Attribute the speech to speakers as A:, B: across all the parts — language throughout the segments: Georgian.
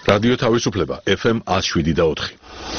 A: რადიო თავისუფლება FM 107.4.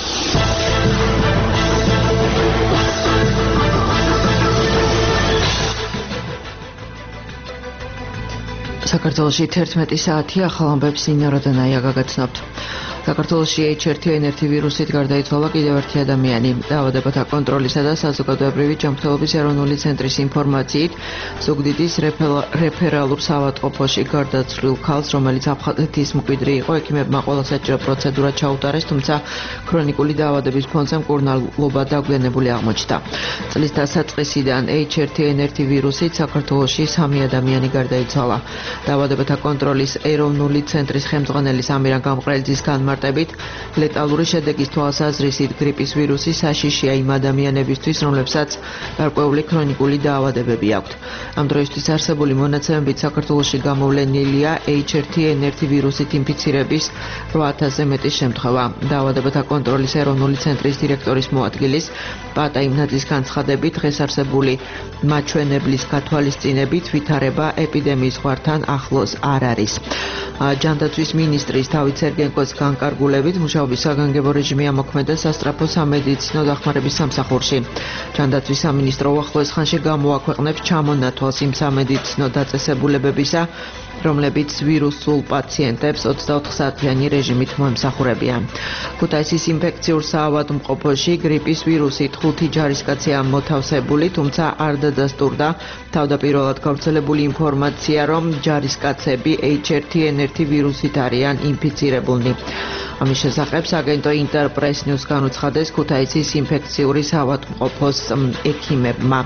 B: საქართველოში 11 საათი ახალ ამბებს ინარა დანაია გაგაცნობთ. საქართველოში H1N1 ვირუსით გარდაიცვალა კიდევ ერთი ადამიანი. დაავადებათა კონტროლისა და საზოგადოებრივი ჯანმრთელობის ეროვნული ცენტრის ინფორმაციით, ზუგდიდის რეფერალურ საავადმყოფოში გარდაცვლილ ქალს, რომელიც აფხაზეთის მკვიდრი იყო, ექიმებმა ყველა საჭირო პროცედურა ჩაუტარეს, თუმცა ქრონიკული დაავადების ფონზე მკურნალობა დაგვიანებული აღმოჩნდა. წლის დასაწყისიდან H1N1 ვირუსით საქართველოში 3 ადამიანი გარდაიცვალა. დაავადებათა კონტროლის ეროვნული ცენტრის ხელმძღვანელის ამირან გამყრელიძის განმარტებით, ლეტალური შედეგის თვალსაზრისით გრიპის ვირუსი საშიშია იმ ადამიანებისთვის, რომლებსაც გარკვეული ქრონიკული დაავადებები აქვთ. ამ დროისთვის არსებული მონაცემებით საქართველოში გამოვლენილია H1N1 ვირუსით ინფიცირების 8000-ზე მეტი შემთხვევა. დაავადებათა კონტროლის ეროვნული ცენტრის დირექტორის მოადგილის პატა იმნაძის განცხადებით, დღეს არსებული მაჩვენებლის გათვალისწინებით ვითარება ეპიდემიის ზღვართან ახლოს არ არის. ჯანდაცვის მინისტრის დავით სერგენკოს განკარგულებით მუშაობის საგანგებო რეჟიმი ამოქმედა სასწრაფო სამედიცინო დახმარების სამსახურში. ჯანდაცვის სამინისტრო უახლოეს ხანში გამოაქვეყნებს ჩამონათვალს იმ სამედიცინო დაწესებულებებისა, რომლებიც ვირუსულ პაციენტებს 24 საათიანი რეჟიმით მოემსახურებიან. ქუთაისის ინფექციურ საავადმყოფოში გრიპის ვირუსით 5 ჯარისკაცია მოთავსებული, თუმცა არ დადასტურდა თავდაპირველად გავრცელებული ინფორმაცია, რომ ჯარისკაცები H1N1 ვირუსით არიან ინფიცირებულნი. ამის შესახებ აგენტო ინტერპრეს ნიუს განუცხადეს ქუთაისის ინფექციური საავადმყოფოს ექიმებმა.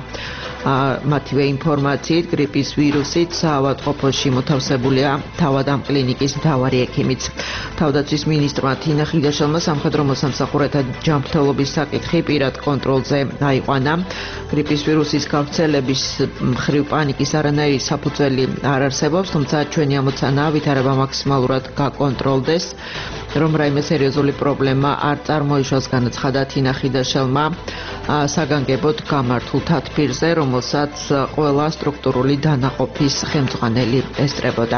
B: მათივე ინფორმაციით გრიპის ვირუსით საავადმყოფოში მოთავსებულია თავად ამ კლინიკის მთავარი ექიმიც. თავდაცვის მინისტრმა თინა ხიდაშელმა სამხედრო მოსამსახურეთა ჯანმრთელობის საკითხი პირად კონტროლზე აიყვანა. გრიპის ვირუსის გავრცელების მხრივ პანიკის არანაირი საფუძველი არ არსებობს, თუმცა ჩვენი ამოცანაა ვითარება მაქსიმალურად გაკონტროლდეს, რომ რაიმე სერიოზული პრობლემა არ წარმოიშვას, განაცხადა თინა ხიდაშელმა საგანგებოდ გამართულ თათბირზე, რომელსაც ყველა სტრუქტურული დანაყოფის ხელმძღვანელი ესწრებოდა.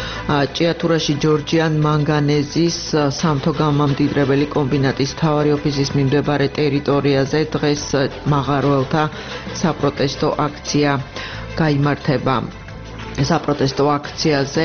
B: ჭიათურაში ჯორჯიან მანგანეზის სამთო გამამდიდრებელი კომბინატის მთავარი ოფისის მიმდებარე ტერიტორიაზე დღეს მაღაროელთა საპროტესტო აქცია გაიმართება. საპროტესტო აქციაზე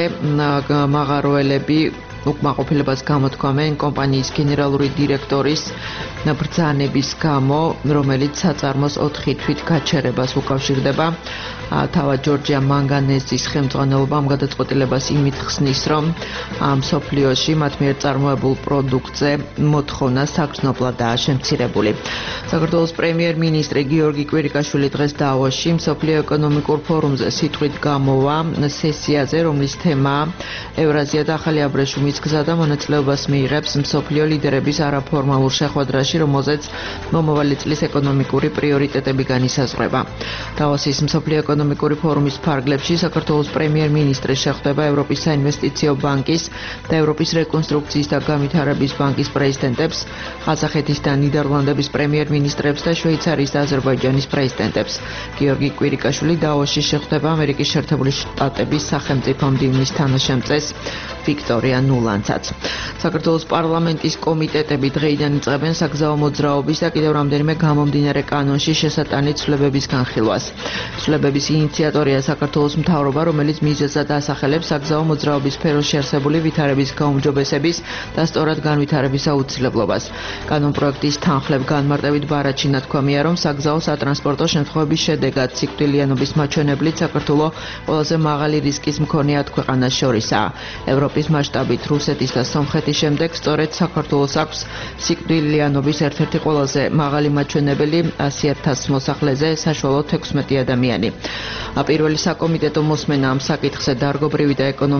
B: მაღაროელები უკმაყოფილებას გამოთქვამენ კომპანიის გენერალური დირექტორის ბრძანების გამო, რომელიც საწარმოს 4 თვით გაჩერებას უკავშირდება. თავად ჯორჯია მანგანეზის ხელმძღვანელობამ გადაწყვეტილებას იმით ხსნის, რომ მსოფლიოში მათ მიერ წარმოებულ პროდუქტზე მოთხოვნა საგრძნობლადაა შემცირებული. საქართველოს პრემიერ-მინისტრი გიორგი კვირიკაშვილი დღეს დავოში მსოფლიო ეკონომიკურ ფორუმზე სიტყვით გამოვა სესიაზე, რომლის თემაა ევრაზია და ახალი აბრეშუმის გზა და მონაწილეობას მიიღებს მსოფლიო ლიდერების არაფორმალურ შეხვედრაში, რომელზეც მომავალი წლის ეკონომიკური პრიორიტეტები განისაზღვრება. დავოსის მსოფლიო ეკონომიკური ფორუმის ფარგლებში საქართველოს პრემიერ-მინისტრი შეხვდება ევროპის საინვესტიციო ბანკის და ევროპის რეკონსტრუქციის და განვითარების ბანკის პრეზიდენტებს, ყაზახეთის და ნიდერლანდების პრემიერ-მინისტრებს და შვეიცარიის და აზერბაიჯანის პრეზიდენტებს. გიორგი კვირიკაშვილი დავოსში შეხვდება ამერიკის შეერთებული შტატების სახელმწიფო მდივნის თანაშემწეს ვიქტორია ნულანცაც. საქართველოს პარლამენტის კომიტეტები დღეიდან იწყებენ საგზაო მოძრაობის და კიდევ რამდენიმე გამომდინარე კანონში შესატანით ცვლილებების განხილვას. ცვლილებების ინიციატორია საქართველოს მთავრობა, რომელიც მიზეზად ასახელებს საგზაო მოძრაობის სფეროში არსებული ვითარების გაუმჯობესების და სწორად განვითარების აუცილებლობას. კანონპროექტის თანხლებ განმარტებით ბარათში ნათქვამია, რომ საგზაო სატრანსპორტო შემთხვევების შედეგად სიკვდილიანობის მაჩვენებლით საქართველო ყველაზე მაღალი რისკის მქონე ქვეყანას შორისაა. ევროპის მასშტაბით რუსეთის და სომხეთის შემდეგ სწორედ საქართველოს აქვს სიკვდილიანობის ერთ-ერთი ყველაზე მაღალი მაჩვენებელი 100,000 მოსახლეზე საშუალოდ 16 ადამიანი. პირველი საკომიტეტო მოსმენა ამ საკითხზე დარგობრივი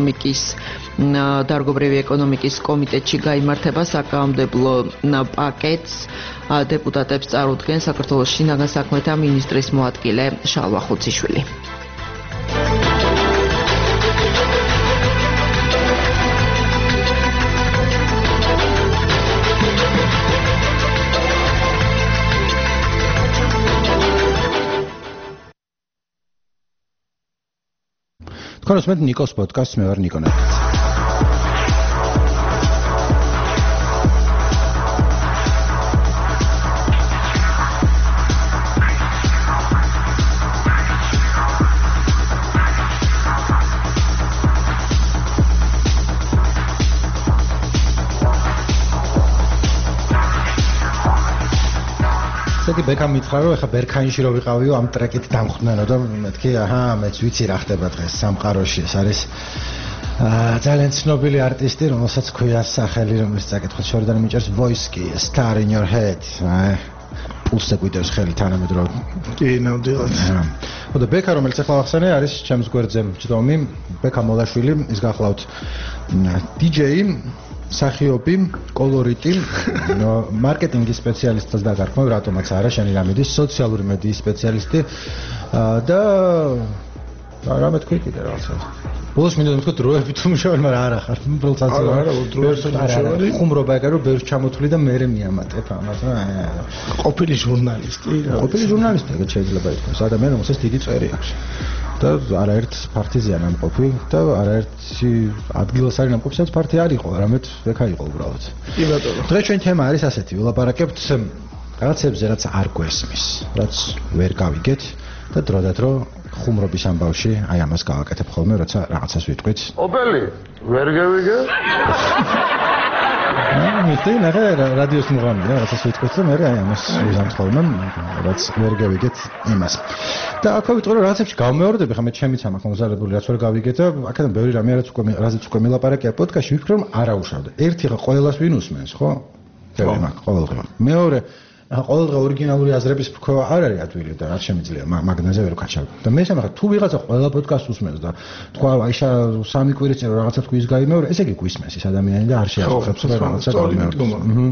B: ეკონომიკის კომიტეტში გაიმართება. საკანონმდებლო პაკეტს დეპუტატებს წარუდგენ საქართველოს შინაგან საქმეთა მინისტრის მოადგილე შალვა ხუციშვილი.
C: თქვენ უსმენთ ნიკოს პოდკასტს, მე ვარ ნიკო ნაკაცი. ესეთი ბექამ მითხრა რომ ეხა ბერქაინში რო ვიყავიო ამ ტრეკით დამხვდნენო და მეთქი აჰა მეც ვიცი რა ხდება დღეს სამყაროში ეს არის ძალიან ცნობილი არტისტი რომელსაც ქვია სახელი რომელიც წაკითხოთ შორიდან მიჭერს Voice-კი Star in Your Head პულსზე გვიდევს ხელი თანამედროვე
D: კი ნამდვილად
C: და ბექა რომელიც ახლა ახსენე არის ჩემს გვერდზე ჯდომი ბექა მოლაშვილი ის გახლავთ DJ სახიობი, კოლორიტი, მარკეტინგის სპეციალისტად დაგარქმევ, რატომაც არა, შენი რამედის სოციალური მედიის სპეციალისტი და რამე თქვი კიდე რაღაცა. ბოლოს მინდა თქვა დროებით თუ მუშაობ, მაგრამ არა ხარ, პროცესი
D: არა, დროებით მუშაობ.
C: ხუმრობა ეგა რომ ბევრს ჩამოთვლი და მე მიამატებ ამას.
D: ყოფილი ჟურნალისტი რა.
C: ყოფილი ჟურნალისტი ეგ შეიძლება ითქვას. ადამიანი რომელსაც დიდი წვერი აქვს. და არაერთ პარტიზიან ამყოფი და არაერთი ადგილას არის ამყოფი, სადაც პარტია არ იყო, არამედ ეკა იყო უბრალოდ.
D: კი ბატონო.
C: დღეს ჩვენ თემა არის ასეთი, ვილაპარაკებთ რაღაცებზე, რაც არ გვესმის, რაც ვერ გავიგეთ და დროდადრო ხუმრობის ამბავში აი ამას გავაკეთებ ხოლმე, როცა რაღაცას ვიტყვით.
E: ოპელი, ვერ გავიგე?
C: მეთქი ნახე რადიოს მუღამია, რაღაცას ვიტყვით და მე აი ამას ვიზამთ ხოლმე, რაც ვერ გავიგეთ იმას. და აქ ვიტყვი რომ რაღაცებში გავმეორდები, ხა მე ჩემიც ამ აღმოსავლებული რაც ვერ გავიგეთ და აქედან ბევრი რამე რაზეც უკვე მილაპარაკია პოდკასტში, ვიფიქრე რომ არა უშავდა. ერთი ხა ყველას ვინ უსმენს, ხო? ბევრი მაგ ყოველდღე. მეორე ყოველდღე ორიგინალური აზრების ფქვა არ არის ადვილი და რაც შემიძლია მაგნაზე ვერ ვქაჩავ. და მესამე ხა თუ ვიღაცა ყველა პოდკასტს უსმენს და თქვა აი სამი კვირის წინ რაღაცა თქვის გაიმეორე, ესე იგი გვისმენს ეს ადამიანი და არ შეახერხებს რაღაცა გაიმეორე.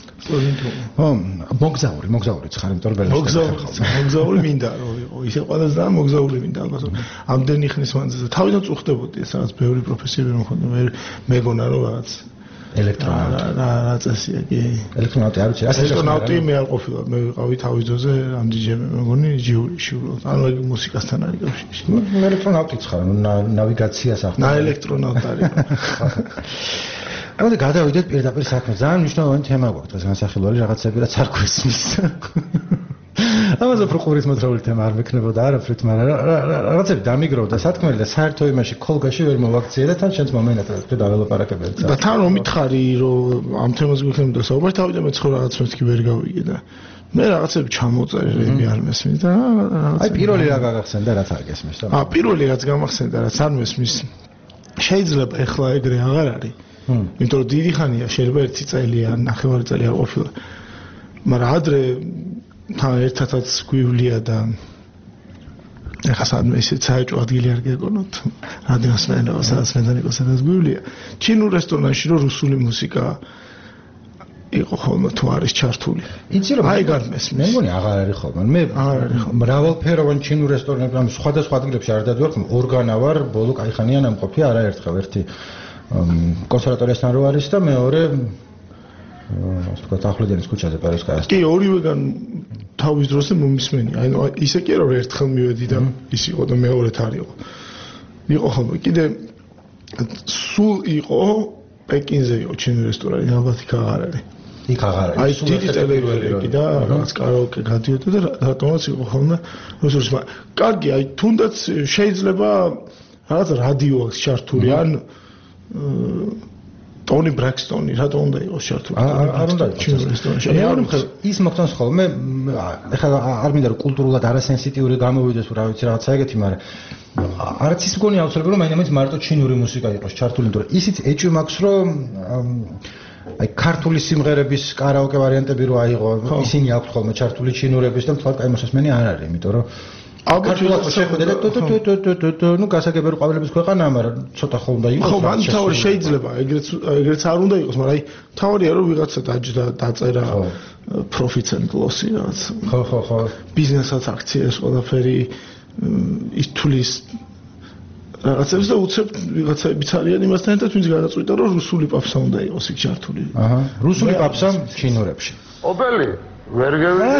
C: მოგზაური ცხარი მტორბელში.
D: მოგზაური მინდა რომ იყო. ისე ყველას და მოგზაური მინდა ალბათ. ამდენი ხნის მანძილზე თავიდან წუხდებოდი ეს რაღაც ბევრი პროფესიები რომ ხონდა მე მეგონა რომ რაღაც
C: ელექტრონავტი.
D: რა წესია კი.
C: ელექტრონავტი არ ვიცი, ასე
D: ელექტრონავტი მე არ ყოფილა. მე ვიყავი თავის ძოზე ამ დიჯემ მეგონი ჯიურიში უბრალოდ. ანუ ეგ მუსიკასთან არის კავშირში.
C: ელექტრონავტიც ხარ, ნავიგაციას ახლა.
D: ელექტრონავტი არის.
C: ამიტომ გადავიდეთ პირდაპირ საქმეზე. ძალიან მნიშვნელოვანი თემა გვაქვს დღეს განსახილველი რაღაცები რაც არ გვესმის. ამაზე პროყურის მოთხრობილი თემა არ მექნებოდა არაფრით, მაგრამ რაღაცები დამიგროვდა სათქმელი და საერთო იმაში ქოლგაში ვერ მოვაქციე და თან შენს მომენატრებს დაველაპარაკებდი.
D: და თან რომ მითხარი რომ ამ თემაზე გვიქნებოდა საუბარი, თავიდან მეცხრა რაღაც მეთქი ვერ გავიგე და მე რაღაცები ჩამოწერე, მე არ მესმის და
C: აი პირველი რა გაგახსენდა რაც არ გესმის და
D: პირველი რაც გამახსენდა რაც არ მესმის შეიძლება ეხლა ეგრე აღარ არის. იმიტომ რომ დიდი ხანია შეიძლება 1 წელი ან 9 წელი არ ყოფილა. მაგრამ ადრე თან ერთადაც გვივლია და ეხლა სადმე ისე საერთო ადგილი არ გეკონოთ. რადიოს მენელა სადაც მენდანიკოს სადაც გვივლია. ჩინურ რესტორანში რო რუსული მუსიკა იყო ხოლმე თუ არის ჩართული. იცი რომ აი გამესმის.
C: მე მგონი აღარ არის ხოლმე. მე მრავალფეროვან ჩინურ რესტორანებში ამ სხვადასხვა ადგილებში არ დავდივარ, ორგანა ვარ, ბოლო კაიხანია ნამყოფი არაერთხელ ერთი კონსერვატორიასთან რო არის და მეორე ასე ვთქვათ ახლედენის ქუჩაზე პერესკაიას.
D: კი, ორივეგან თავის დროზე მომისმენია. აი ისე კი რომ ერთხელ მივედი და ის იყო და მეორეთ არ იყო. იყო ხოლმე კიდე სულ იყო პეკინზე იყო ჩინური რესტორანი, ალბათ იქ აღარ არის.
C: იქ აღარ არის.
D: აი დიდი ტელევიზორი კი და რაღაც კარაოკე გადიოდა და რატომაც იყო ხოლმე რუსულში. კარგი, აი თუნდაც შეიძლება რაღაც რადიო აქვს ჩართული ან ტონი ბრაქსტონი რატომ უნდა იყოს ჩართული?
C: არ უნდა იყოს. ის მოხდენს ხოლმე, ეხლა არ მინდა რომ კულტურულად არასენსიტიური გამოვიდეს რა ვიცი რაღაცა ეგეთი, მაგრამ არც ის მგონი აუცილებელი რომ მაინც მარტო ჩინური მუსიკა იყოს ჩართული, იმიტომ რომ ისიც ეჭვი მაქვს რომ აი ქართული სიმღერების კარაოკე ვარიანტები რო აიღო, ისინი აქვთ ხოლმე ჩართული ჩინურების და თქვა, აი მოსასმენი არ არის, იმიტომ რომ ალბათ შეხვდე და ნუ გასაგებია ყვავილების ქვეყანა, მაგრამ ცოტა ხო უნდა იყოს.
D: ხო, მან თავი შეიძლება, ეგრეც არ უნდა იყოს, მაგრამ აი თავია რომ ვიღაცა დაჯდა დაწერა profits and loss-ი რაღაც.
C: ხო.
D: ბიზნესაც აქციებს ყველაფერი ის თulis რაღაცებს და უცებ ვიღაცებიც არიან იმასთან ერთად, ვინც გადაწყვიტა რომ რუსული პაპსა უნდა იყოს იქ ჩართული.
C: აჰა, რუსული პაპსა ჩინურებში.
E: ოპელი ვერ გავიგე?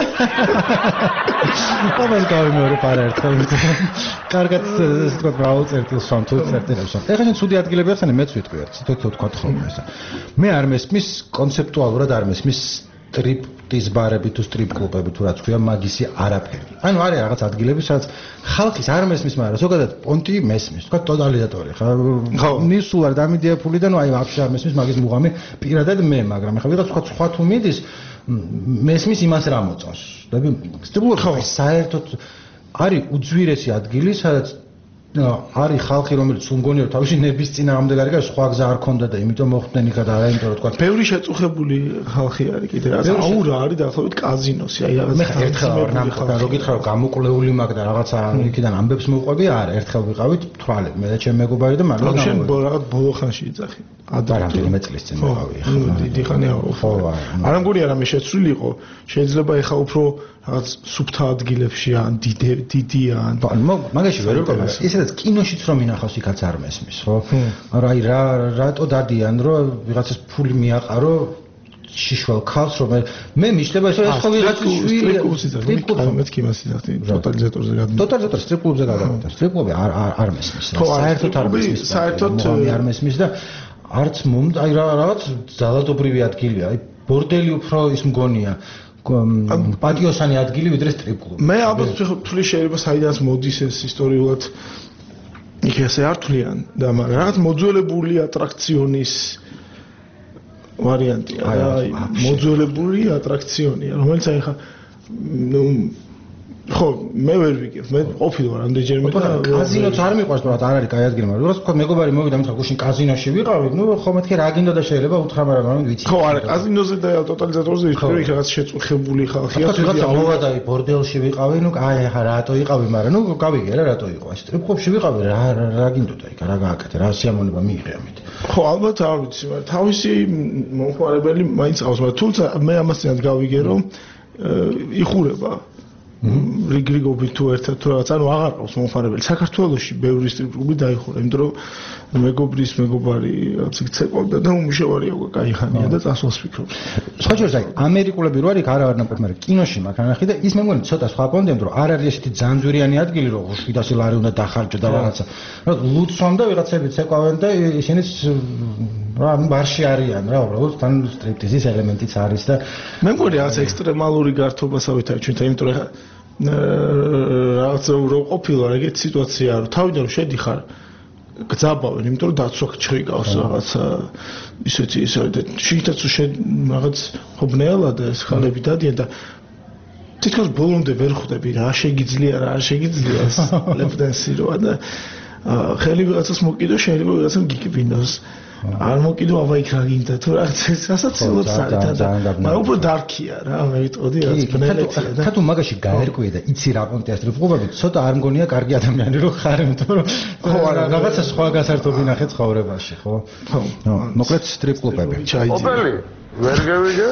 C: ამას გავიმეორე არაერთხელ. კარგად ესე თქვა მრავალ წერტილს ვამ თუ წერტილებს. ეხლა შენ ცუდი ადგილები ახსენე, მეც ვიტყვი, ცოტა თქვა ხოლმე ესა. მე არ მესმის კონცეპტუალურად არ მესმის სტრიპტიზ ბარები თუ სტრიპ კლუბები თუ რაც ქვია მაგისი არაფერი. ანუ არის რაღაც ადგილები, სადაც ხალხის არ მესმის, მაგრამ ზოგადად პონტი მესმის, თქვა ტოტალიზატორი ხა. ნისულ არ დამიდიაფული და ნუ აი ვაფშე არ მესმის მაგის მუღამი პირადად მე, მაგრამ ხა ვიღაც სხვა თუ მიდის მესმის იმას რა მოწონს. და სტიბლური საერთოდ არის უძვირესი ადგილი, სადაც არის ხალხი, რომელიც მგონია რომ თავისი ნების წინააღმდეგ არის, కానీ სხვა გზა არ ქონდა და იმიტომ მოხვდნენ იქა და არა იმიტომ რომ თქვა.
D: ბევრი შეწუხებული ხალხი არის კიდე რა. აურა არის დაახლოებით კაზინოსი, აი რაღაც.
C: მე ერთხელ არ ნამხოდა რომ გითხრა რომ გამოკვლეული მაგ და რაღაცა იქიდან ამბებს მოყვები, არა, ერთხელ ვიყავით თვალები, მე და ჩემი მეგობარი და მაგრამ
D: შენ რაღაც ბოლო ხანში იძახი.
C: რამდენიმე წლის წინ ვიყავი ხა.
D: დიდი ხანია ხო. არ ამგონია რამე შეცვლილი იყო, შეიძლება ეხა უფრო რაღაც სუფთა ადგილებში ან დიდიან.
C: მაგაში ვერ ვიყავ. ისედაც კინოშიც რომ ინახავს იქაც არ მესმის, ხო? მაგრამ აი რატო დადიან რომ ვიღაცას ფული მიაყარო შიშველ ქალს რომ მე მიშლება ეს ხო ვიღაცის შვილი
D: მეც კი მას იზახდი ტოტალიზატორზე გადმო.
C: ტოტალიზატორზე სტრიპ კლუბზე გადავიდა. სტრიპ კლუბი არ მესმის. საერთოდ არ მესმის.
D: საერთოდ
C: არ მესმის და არც მომდა აი რაღაც ძალადობრივი ადგილია. აი ბორდელი უფრო ის მგონია. პატიოსანი ადგილი ვიდრე სტრიპ კლუბი.
D: მე ალბათ თვლი შეიძლება საიდანაც მოდის ეს ისტორიულად იქ ესე არ თვლიან და მაგრამ რაღაც მოძველებული ატრაქციონის ვარიანტია. აი მოძველებული ატრაქციონია, რომელიც აი ხა ხო მე ვერ ვიგებ. მე ყოფილი ვარ ამდენჯერმე და
C: კაზინოც არ მიყვარს, მაგრამ არ არის კაი ადგილი, მაგრამ როგორც თქვა მეგობარი მოვიდა მითხრა გუშინ კაზინოში ვიყავით, ნუ ხო მეთქე რა გინდა და შეიძლება უთხრა, მაგრამ ვიცი.
D: ხო არა, კაზინოზე და ტოტალიზატორზე იქ რაღაც შეწუხებული ხალხია.
C: რაღაცა მოვიდა ბორდელში ვიყავი, ნუ აი ხა რატო იყავი, მაგრამ ნუ გავიგე რა რატო იყო. სტრიპ კლუბში ვიყავი, რა გინდოდა იქ, რა გააკეთე, რა სიამოვნება მიიღე ამით.
D: ხო ალბათ არ ვიცი, მაგრამ თავისი მომხმარებელი მაინც ყავს, მაგრამ თუმცა მე ამასთანაც გავიგე რომ იხურება რიგრიგობით თუ ერთად თუ რაღაც ანუ აღარ ყავს მომხმარებელი. საქართველოში ბევრი სტრიპ კლუბი დაიხურა, იმიტომ რომ მეგობრის მეგობარი რაც იქ ცეკვავდა და უმშევარია უკვე კაი ხანია და წასვლას ფიქრობს.
C: სხვა შორის აი ამერიკულები რო არის არა ნაყოფ, მაგრამ კინოში მაგ ანახი და ის მე მგონი ცოტა სხვა კონტენტ რომ არ არის ესეთი ძანძვირიანი ადგილი რომ 700 ლარი უნდა დახარჯო და რაღაცა. რა ლუცვამ და ვიღაცები ცეკვავენ და ისინიც რა მარში არიან რა უბრალოდ თან სტრიპტიზის ელემენტიც არის და
D: მე მგონი რაღაც ექსტრემალური გართობასავით არის ჩვენთან, იმიტომ რომ რაღაც რომ ყოფილა ეგეთი სიტუაცია რომ თავიდან შედიხარ გძაბავენ, იმიტომ რომ დაცვა ჩხიგავს რაღაცა ისეთი და შეიძლება რაღაც ხობნელა და ეს ხალები დადიან და თითქოს ბოლომდე ვერ ხვდები რა შეგიძლია რა არ შეგიძლია ლეფდენსი როა და ხელი ვიღაცას მოკიდო, შეიძლება ვიღაცამ გიკიბინოს. არ მოკიდო აბა იქ რა გინდა თუ რაღაც რასაც ცდილობს არის და მაგრამ უფრო დარქია რა მე ვიტყოდი რაც ბნელეთია და
C: თუ მაგაში გაერკვია და იცი რა პონტია სტრიპ კლუბები ცოტა არ მგონია კარგი ადამიანი რო ხარ იმიტომ რომ ხო არა რაღაცა სხვა გასართობი ნახე ცხოვრებაში ხო ხო მოკლედ სტრიპ კლუბები
E: ოპელი ვერ გავიგე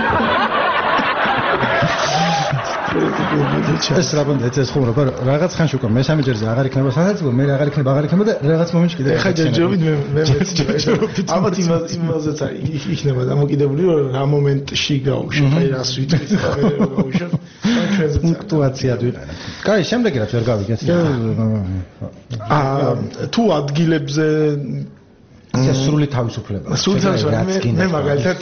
C: ეს რა პონტია ეს ხუმრობა რაღაც ხანში უკვე მესამე ჯერზე აღარ იქნება სახელმწიფო მე აღარ იქნება და რაღაც მომენტში კიდე
D: ეხა ჯერჯერობით მე ალბათ იმაზეც იქნება დამოკიდებული რომ რა მომენტში გავუშვი აი რას ვიტყვით გავუშვი
C: პუნქტუაციად ვიყენებ. კაი, შემდეგი რაც ვერ გავიგეთ.
D: თუ ადგილებზე
C: სრული თავისუფლება.
D: სრული თავისუფლება. მე მაგალითად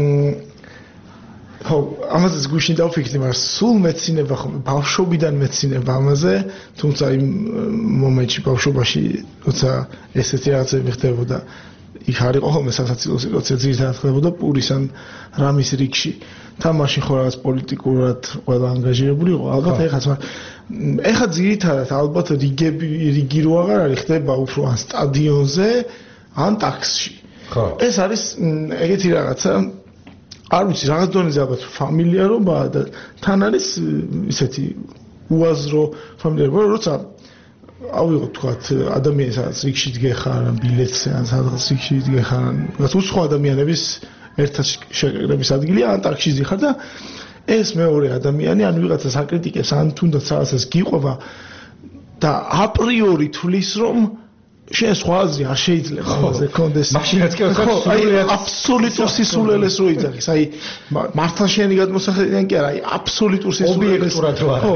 D: ხო, ამაზე გუშინ დავფიქრდი, მაგრამ სულ მეცინება ხომ ბავშვობიდან მეცინება ამაზე, თუმცა იმ მომენტში ბავშვობაში, როცა ესეთი რაღაცები ხდებოდა, იქ არ იყო ხოლმე სასაცილო სიტუაცია, ძირითადად ხდებოდა პურის ან რამის რიგში. თამაში ხო რაღაც პოლიტიკურად ყველა ანგაჟირებული იყო, ალბათ ეხაც, მაგრამ ეხა ძირითადად ალბათ რიგი რო აღარ არის, ხდება უფრო ან სტადიონზე, ან ტაქსში.
C: ხო.
D: ეს არის ეგეთი რაღაცა არ ვიცი, რაღაც დონეზე ალბათ ფამილიარობაა და თან არის ისეთი უაზრო ფამილიარობა, როცა ავიღოთ თქვათ ადამიანს რაღაც რიგში დგეხარ, ბილეთზე ან სადღაც რიგში დგეხარ, რაღაც უცხო ადამიანების ერთად შეკრების ადგილია, ან ტაქსში დგეხარ და ეს მეორე ადამიანი ან ვიღაცა საკრიტიკებს, ან თუნდაც რაღაცას გიყვება და აპრიორი თვლის რომ შენ სხვა აზრი არ შეიძლება ამაზე კონდეს.
C: მაშინაც კი ხო,
D: აბსოლუტურ სისულელეს რო იძახის. აი მართლა შენი გადმოსახედიდან კი არა, აი აბსოლუტურ სისულელეს.
C: ხო.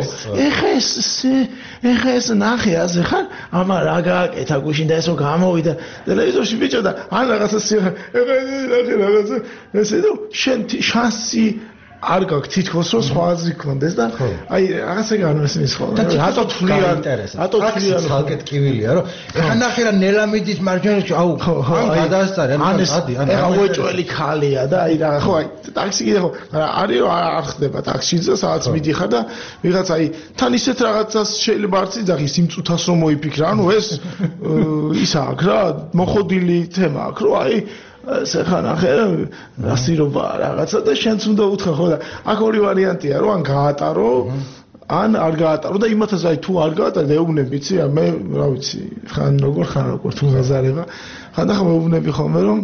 D: ეხა ეს ნახე ასე ხარ, ამა რა გააკეთა გუშინ და ესო გამოვიდა ტელევიზორში ბიჭო და ან რაღაცა ეხა ნახე რაღაცა ესე და შენ შანსი არ გაქვს თითქოს რომ სხვა აზრი გქონდეს და აი რაღაცა განმესმის ხოლმე რატო თვლიან
C: ხალხი ტკივილია რომ ეხა ნახე რა ნელამიდის მარჯვენაში აუ ან გადაასწარე ან
D: ეხა უეჭველი ხალია და აი რა ხო აი ტაქსი კიდე ხო არის რომ არ ხდება ტაქსიზე სადაც მიდიხარ და ვიღაც აი თან ისეთ რაღაცას შეიძლება არც იძახის იმ წუთას რომ მოიფიქრა ანუ ეს ისა აქ რა მოხოდილი თემა აქ რომ აი სეხანახე რასირობა რაღაცა და შენც უნდა უთხრა ხო და აქ ორი ვარიანტია რომ ან გაატარო ან არ გაატარო და იმათაც აი თუ არ გაატარო ეუბნები იცი მე რა ვიცი ხან როგორ თუ გაზარება ხან ახლა მეუბნები ხოლმე რომ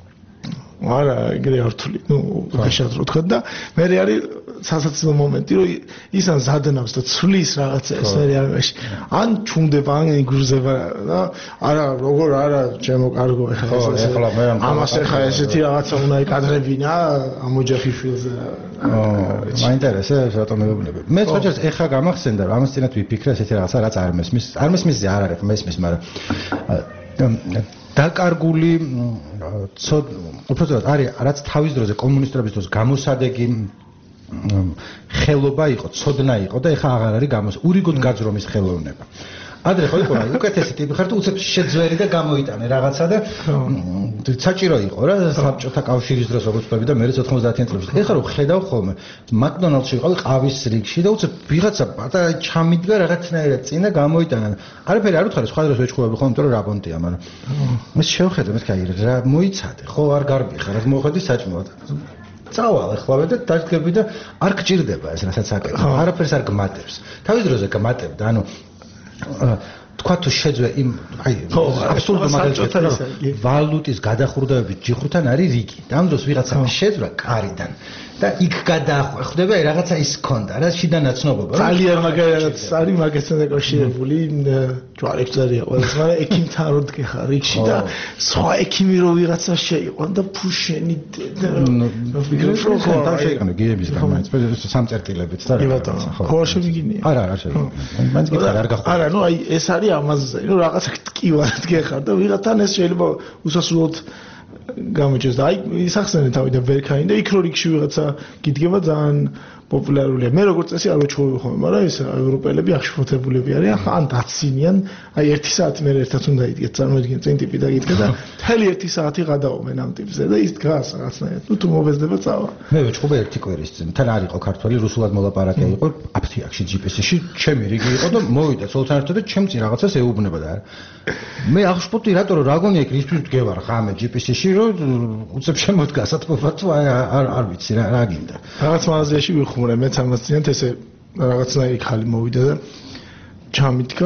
D: არა ეგრე არ თვლი ნუ ხაშად რო თქვა და მე არის სასაცილო მომენტი რომ ის ან ზადნავს და ცვლის რაღაცა ეს მე არის ან ჩუნდება ან იგურზება და არა როგორ არა ჩემო კარგო ეხლა ამას ეხლა ესეთი რაღაცა უნდა იკადრებინა ამ ოჯახიშვილზე
C: მაინტერესებს რატომ მეუბნები მე ხოჭერს ეხლა გამახსენდა რომ ამას წინათ ვიფიქრე ესეთი რაღაცა რაც არ მესმის არ არის მესმის მაგრამ დაკარგული უბრალოდ არის რაც თავის დროზე კომუნისტების დროს გამოსადეგი ხელობა იყო, ცოდნა იყო და ეხა აღარ არის ურიგოდ გაძრომის ხელოვნება. ადრე ხო იყო რა, უკეთესი ტიპი ხარ თუ უცებ შეძვერი და გამოიტანე რაღაცა და საჭირო იყო რა საბჭოთა კავშირის დროს როგორც ვთქვი და მე 90-იან წლებში. ეხლა რომ ხედავ ხოლმე მაკდონალდსში ვიყავი ყავის რიგში და უცებ ვიღაცა პატარა ჩამიდგა რაღაცნაირად წინ და გამოიტანა. არაფერი არ უთხარი სხვა დროს ვეჭხოვები ხოლმე იმიტომ რომ რაბონტია, მაგრამ ეს შევხედე მე კაი რა მოიცადე, ხო არ გარბი ხარ, რა მოხედი საჭმელად. წავალ ახლავე და დაგდგები და არ გჭირდება ეს რასაც აკეთებ. არაფერს არ გმატებს. თავის დროზე გმატებდა, ანუ თქვა თუ შეძვე იმ აი აბსოლუტურ მაგალითად ვალუტის გადახურდავებით ჯიხრთან არის რიგი. და ამ დროს ვიღაცა შეძვრა კარიდან და იქ გადახვდება რაღაცა ის ქონდა რა შიდა ნაცნობობა.
D: ძალიან მაგალითად არის მაგასთან დაკავშირებული ჯვარებზარია ყველას, მაგრამ ექიმთან რო დგეხარ რიგში და სხვა ექიმი რო ვიღაცა შეიყვან და ფუშენი
C: ვფიქრობ რომ ხომ შეიყენო გიების გამაიც სამწერტილებით და
D: რა ხო არ შემიგინია.
C: არა არ შემიგინია. მაინც გითხარ არ გახვდა.
D: არა ნუ აი ეს არის ამაზე რომ რაღაცა ტკივარ დგეხარ და ვიღათან ეს შეიძლება უსასრულოდ გამოჩეს და აი ისახსენე თავიდან ვერქანი და იქ რო რიგში ვიღაცა გიდგება ძალიან პოპულარულია. მე როგორც წესი არ ვეჩვევი ხოლმე, მაგრამ ეს ევროპელები აღშფოთებულები არიან, ან დაცინიან, აი 1 საათი მე ერთად უნდა იდგეთ, წარმოიდგინე წინ ტიპი დაგიდგა და მთელი 1 საათი გადაომენ ამ ტიპზე და ის დგას რაღაცნაირად. თუ მოვეზდება წავა.
C: მე ვეჩხუბე 1 კვირის წინ. თან არ იყო ქართველი, რუსულად მოლაპარაკე იყო, აფთიაქში GPS-ში, ჩემი რიგი იყო და მოვიდა ცოლთან ერთად და ჩემ წინ რაღაცას ეუბნება და არა. მე აღშფოთი რატო რა გონია იქ ისთვის დგევარ ხამე GPS-ში რომ უცებ შემოდგა სათბობა თუ არ ვიცი რა გინდა.
D: რაღაც მაღაზიაში ვიხმურე მეც ამას წინათ ესე რაღაცნაირი ხალი მოვიდა და ჩამიდგა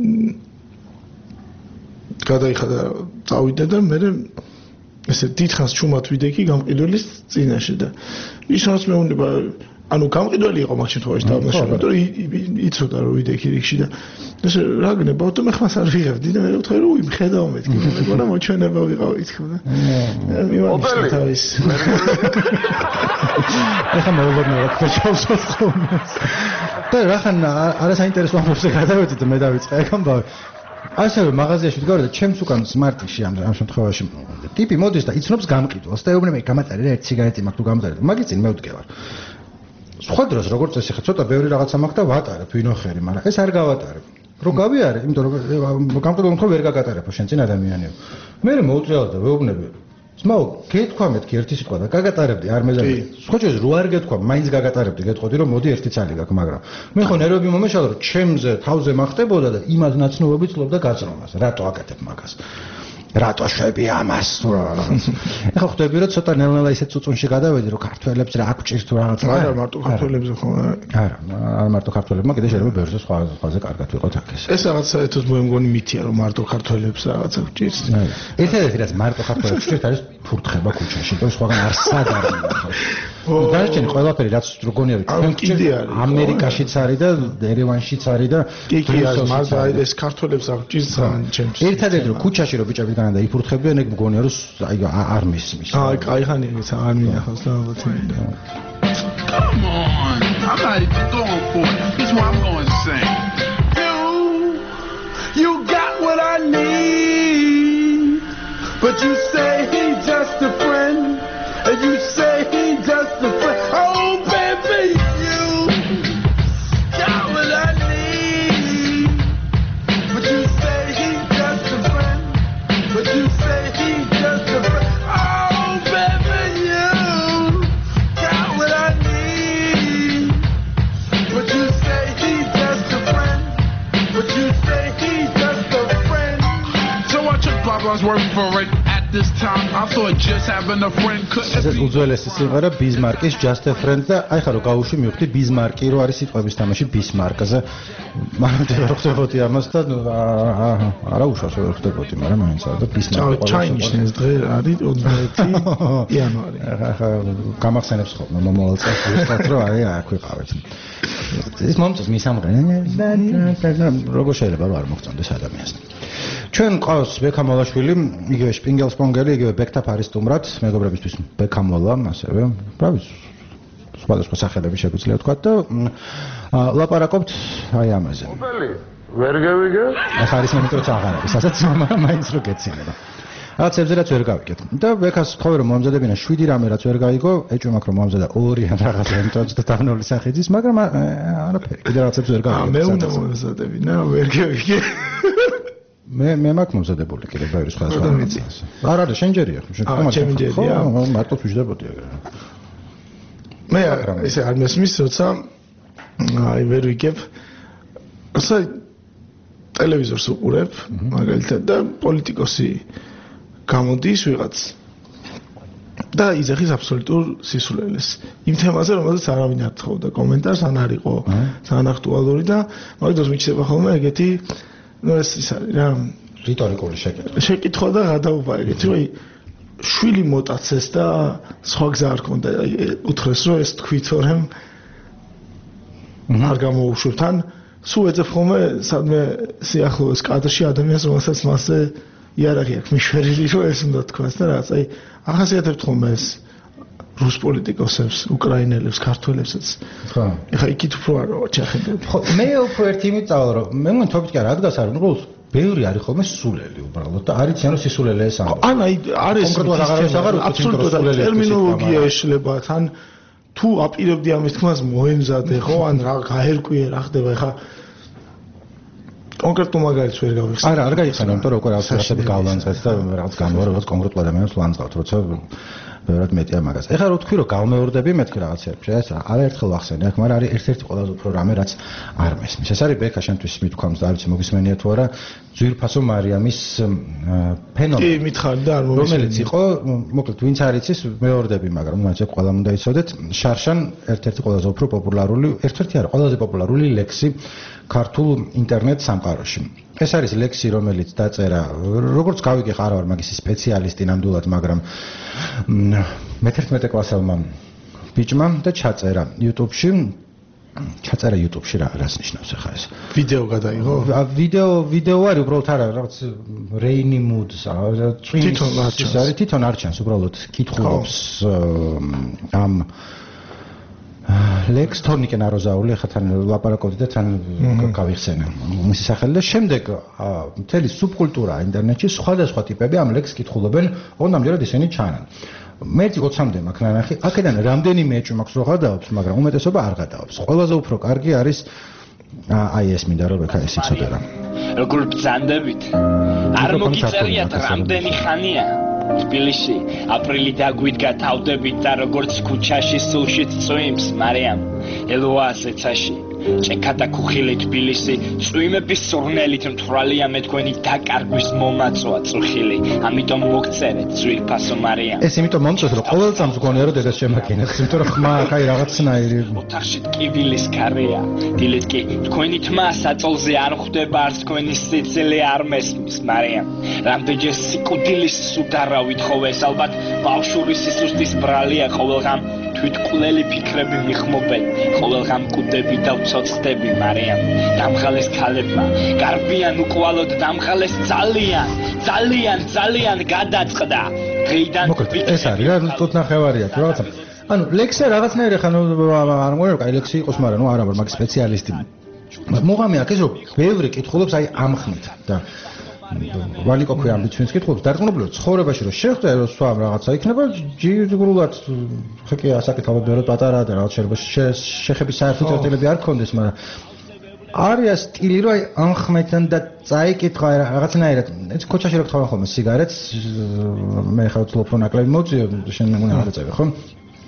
D: გადაიხადა წავიდა და მე ესე დიდხანს ჩუმად ვიდექი გამყიდველის წინაშე და ისაც მეუბნება ანუ გამყიდველი იყო მაგ შემთხვევაში თამაშობა, იმიტომ რომ იცოდა რომ ვიდექი რიგში და ესე რა გნებავ და მე ხმას არ ვიღებდი და მე ვთქვი რომ იმხედავ მეთქი მეგონა მოჩვენება ვიყავი თქო და მივანიშნე თავის
C: ეხა მეუბნება ქოჩავს ხოლმე და რახან არასაინტერესო ამბებზე გადავედი და მე დავიწყე აქ ამბავი ასევე მაღაზიაში ვდგავარ და ჩემს უკან სმარტში ამ შემთხვევაში ტიპი მოდის და იცნობს გამყიდველს და ეუბნება გამატარე რა 1 სიგარეტი მაქვს თუ გამატარე მაგის წინ მე ვდგევარ სხვა დროს როგორც წესი ხა ცოტა ბევრი რაღაცა მაქვს და ვატარებ ვინოხერი მაგრამ ეს არ გავატარებ რო გავიარე იმიტომ რომ გამყიდველს ხო ვერ გაგატარებო შენ წინ ადამიანიო მე მოვუწევ და ვეუბნები ძმაო გეთქვა მეთქი ერთი სიტყვა და გაგატარებდი არ მეზამე სხვა ჯერ რო არ გეთქვა მაინც გაგატარებდი გეტყოდი რომ მოდი ერთი ცალი გაქვს მაგრამ მე ხო ნერვები მომეშალა რომ ჩემზე თავზე მახტებოდა და იმას ნაცნობები ცლობდა გაწრომას რატო აკეთებ მაგას რატო შვები ამას ეხლა ხვდები რომ ცოტა ნელ-ნელა ისეთ წუწუნში გადავედი რომ ქართველებს რა აქვს თუ რაღაცა
D: არა მარტო ქართველებზე ხო
C: არა არ მარტო ქართველებმა კიდე შეიძლება ბევრზე სხვაზე კარგად ვიყოთ აქ
D: ეს რაღაც საერთოდ მეგონი მითია რომ მარტო ქართველებს რაღაცა გვჭირს
C: ერთადერთი რაც მარტო ქართველებს გვჭირს არის ფურთხება ქუჩაში და სხვაგან არ სად არ მინახავს დარჩენი ყველაფერი რაც როგორია ჩვენ
D: კიდე არის
C: ამერიკაშიც არის და ერევანშიც არის და
D: კი არის მაგრამ ეს ქართველებს არ გვჭირს ჩემს
C: ერთადერთი რომ ქუჩაში რო ბიჭები და იფურთხებიან ეგ მგონია რომ აი არ მისმის.
D: აი კაიხანი ეს არ მინახავს და ალბათ მინდა.
F: Come on. I'm not even going for it. This is what I'm going to say. You got what I need. But you say he's just a friend. And you say he's just a friend. Oh baby was working for it at this time. I thought just having a friend couldn't
C: ეს
F: be.
C: უძველესი სიმღერა ბიზმარკის Just a Friend და აი ხა რო გავუშვი მივხვდი ბიზმარკი რო არის სიტყვების თამაში ბისმარკზე. მანამდე ვერ ხვდებოდი ამას და არა უშავს ვერ ხვდებოდი, მაგრამ მაინც არა და ბისმარკი ყოველთვის
D: ჩაინიშნეს დღე არის 21 იანვარი.
C: ახლა გამახსენებს ხოლმე მომავალ წელს ზუსტად რომ აი აქ ვიყავით. ეს მომწონს მისამღერე. როგორ შეიძლება რომ არ მოგწონდეს ადამიანს. ჩვენ ყავს ბექამოლაშვილი, იგივე შპინგელსპონგელი, იგივე ბექთაფარი სტუმრად, მეგობრებისთვის ბექამოლა, ასევე, რა ვიცი, სხვადასხვა სახელები შეგვიძლია ვთქვა და ლაპარაკობთ აი ამაზე.
E: ოფელი ვერ გევიგე?
C: ახლა არის მომენტი რომ აღარ არის, ასაც მაგრამ მაინც რო გეცინება. რაღაცებზე რაც ვერ გავიგეთ. და ბექას თქვა რომ მომზადებინა 7 რამე რაც ვერ გაიგო, ეჭვი მაქვს რომ მომზადა 2 ან რაღაცა იმიტომ და დაბნეული სახეძის, მაგრამ არაფერი, კიდე რაღაცებს ვერ გავიგეთ.
D: მე უნდა მომზადებინა, ვერ გევიგე.
C: მე მაქვს მომზადებული კიდე ბევრი სხვადასხვა რამე. არ არის შენჯერია,
D: ჩემი ჯერია.
C: ხო, მარტო ვიждებოდი ეგრე.
D: მე ესე არ მესმის, როცა აი ვერ ვიგებ. როცა ტელევიზორს უყურებ, მაგალითად და პოლიტიკოსი გამოდის ვიღაც და იძახის აბსოლუტურ სისულელეს იმ თემაზე, რომელზეც არავინ არ თხოვდა კომენტარს, ან არ იყო ძალიან აქტუალური და მაგდროს მიჩნდება ხოლმე ეგეთი ну ეს ის არის რა
C: რიტორიკული შეკითხვა.
D: შეკითხვა და გადაუპა ეგეთი, რომ შვილი მოტაცეს და სხვა გზა არ ქონდა, უთხრეს რომ ეს თქვითო რომ არ გამოუშვებთ ან სულ ეძებ ხოლმე სადმე სიახლოვეს კადრში ადამიანს, რომელსაც მასზე იარაღი აქვს მიშვერილი, რომ ეს უნდა თქვას და რაღაც აი ახასიათებთ ხოლმე ეს რუს პოლიტიკოსებს, უკრაინელებს, ქართველებსაც.
C: ხო.
D: ეხა იქით უფრო არ ჩახედავთ.
C: ხო, მე უფრო ერთი იმით წავალ რომ მე მგონი თობით კი არა ადგას არ უნდა ბევრი არის ხოლმე სულელი უბრალოდ და არიციან რომ სისულელე ეს ამბობ.
D: ან აი არის აბსოლუტურად ტერმინოლოგია ეშლებათ, ან თუ აპირებდი ამის თქმას მოემზადე ხო, ან რა გაერკვიე რა ხდება ეხა კონკრეტულ მაგალითს ვერ გავიხსენებ.
C: არა, არ გაიხსენე, იმიტომ რომ უკვე რაღაცები გავლანძღეთ და რაღაც განვარ რაღაც კონკრეტულ ადამიანს ლანძღავთ, როცა ბევრად მეტია მაგას. ეხლა რო თქვი რომ გავმეორდები მეთქი რაღაცებში, ეს არაერთხელ ვახსენე, აქ მაგრამ არის ერთ-ერთი ყველაზე უფრო რამე რაც არ მესმის. ეს არის ბექა შენთვის მithქვამს და არც მოგისმენია თუ არა, ძვირფასო მარიამის ფენომენი.
D: კი, მითხარი და არ მომისმენია.
C: რომელიც იყო, მოკლედ, ვინც არ იცის, მეორდები, მაგრამ მაინც ყველამ უნდა იცოდეთ, შარშან ერთ-ერთი ყველაზე უფრო პოპულარული, ერთ-ერთი არა, ყველაზე პოპულარული ლექსი ქართულ ინტერნეტ სამყაროში. ეს არის ლექსი, რომელიც დაწერა, როგორც გავიგე, არ ვარ მაგის სპეციალისტი ნამდვილად, მაგრამ მე-11 კლასელმა ბიჭმა და ჩაწერა YouTube-ში. ჩაწერა YouTube-ში რას ნიშნავს ახლა ეს?
D: ვიდეო გადაიღო?
C: ვიდეო არის, უბრალოდ არა, რაღაც Rainy Moods, თვითონ არჩენს, უბრალოდ კითხულობს ამ ლექს თორნიკე ნაროზაული, ახლა თან ლაპარაკობდი და თან გავიხსენე მისი სახელი და შემდეგ მთელი სუბკულტურა ინტერნეტში სხვადასხვა ტიპები ამ ლექს კითხულობენ, ოღონდ ამჯერად ისინი ჩანან. მე 20-მდე მაქვს ნანახი, აქედან რამდენიმე ეჭვი მაქვს რომ გადაობს, მაგრამ უმეტესობა არ გადაობს. ყველაზე უფრო კარგი არის აი ეს მინდა რომ ეხა ეს იცოდე რა.
G: როგორ ბრძანდებით? არ მოგიწერიათ რამდენი ხანია? თბილისში აპრილი დაგვიდგა თავდებით და როგორც ქუჩაში სულშიც წვიმს, მარიამ ელოას ეცაში ჭექათა ქუხილი თბილისი წვიმების სურნელით მთვრალია მე თქვენი დაკარგვის მომაწვა წუხილი, ამიტომ მოგწერეთ ძვირფასო მარიამ.
C: ეს იმიტომ მომწონს რომ ყოველ წამს გქონია რომ დედას შემაკინებს, იმიტომ რომ ხმა აი რაღაცნაირი
G: ოთახში ტკივილის ქარია, დილით კი თქვენი თმა საწოლზე არ ხვდება, არც თქვენი სიცილი არ მესმის, მარიამ. რამდენჯერ სიკვდილის სუდარა ვითხოვეს, ალბათ ბავშვური სისუსტის ბრალია ყოველღამ თვითკვლელი ფიქრები მიხმობენ, ყოველღამ კუდები და ვცოცხლები, მარიამ. დამღალეს ქალებმა, გარბიან უკვალოდ დამღალეს ძალიან გადაწყდა. დღეიდან
C: ეს არის რა, თოთ ნახევარია თუ რაღაცა. ანუ ლექსი რაღაცნაირი ხანო არ მგონია, კაი ლექსი იყოს, მაგრამ ნუ არა ვარ მაგის სპეციალისტი. მოგამე აქ ეს რომ ბევრი კითხულობს აი ამ ხმით და ვალიკო ქვია ამით ჩვენს კითხულობს დარწმუნებულად ცხოვრებაში რომ შეხვდა რომ სხვა რაღაცა იქნება ჯიგრულად ხეკი ასაკეთებად ბევრად პატარა და რაღაც შეიძლება შეხების საერთო წერტილები არ გქონდეს, მაგრამ არის სტილი რომ აი ამ ხმიდან და წაიკითხა რაღაცნაირად ეს ქუჩაში რო გთხოვენ ხოლმე სიგარეტს მე ხარ ვცლობ რომ ნაკლები მოძიო შენ მე უნდა აღწევი ხო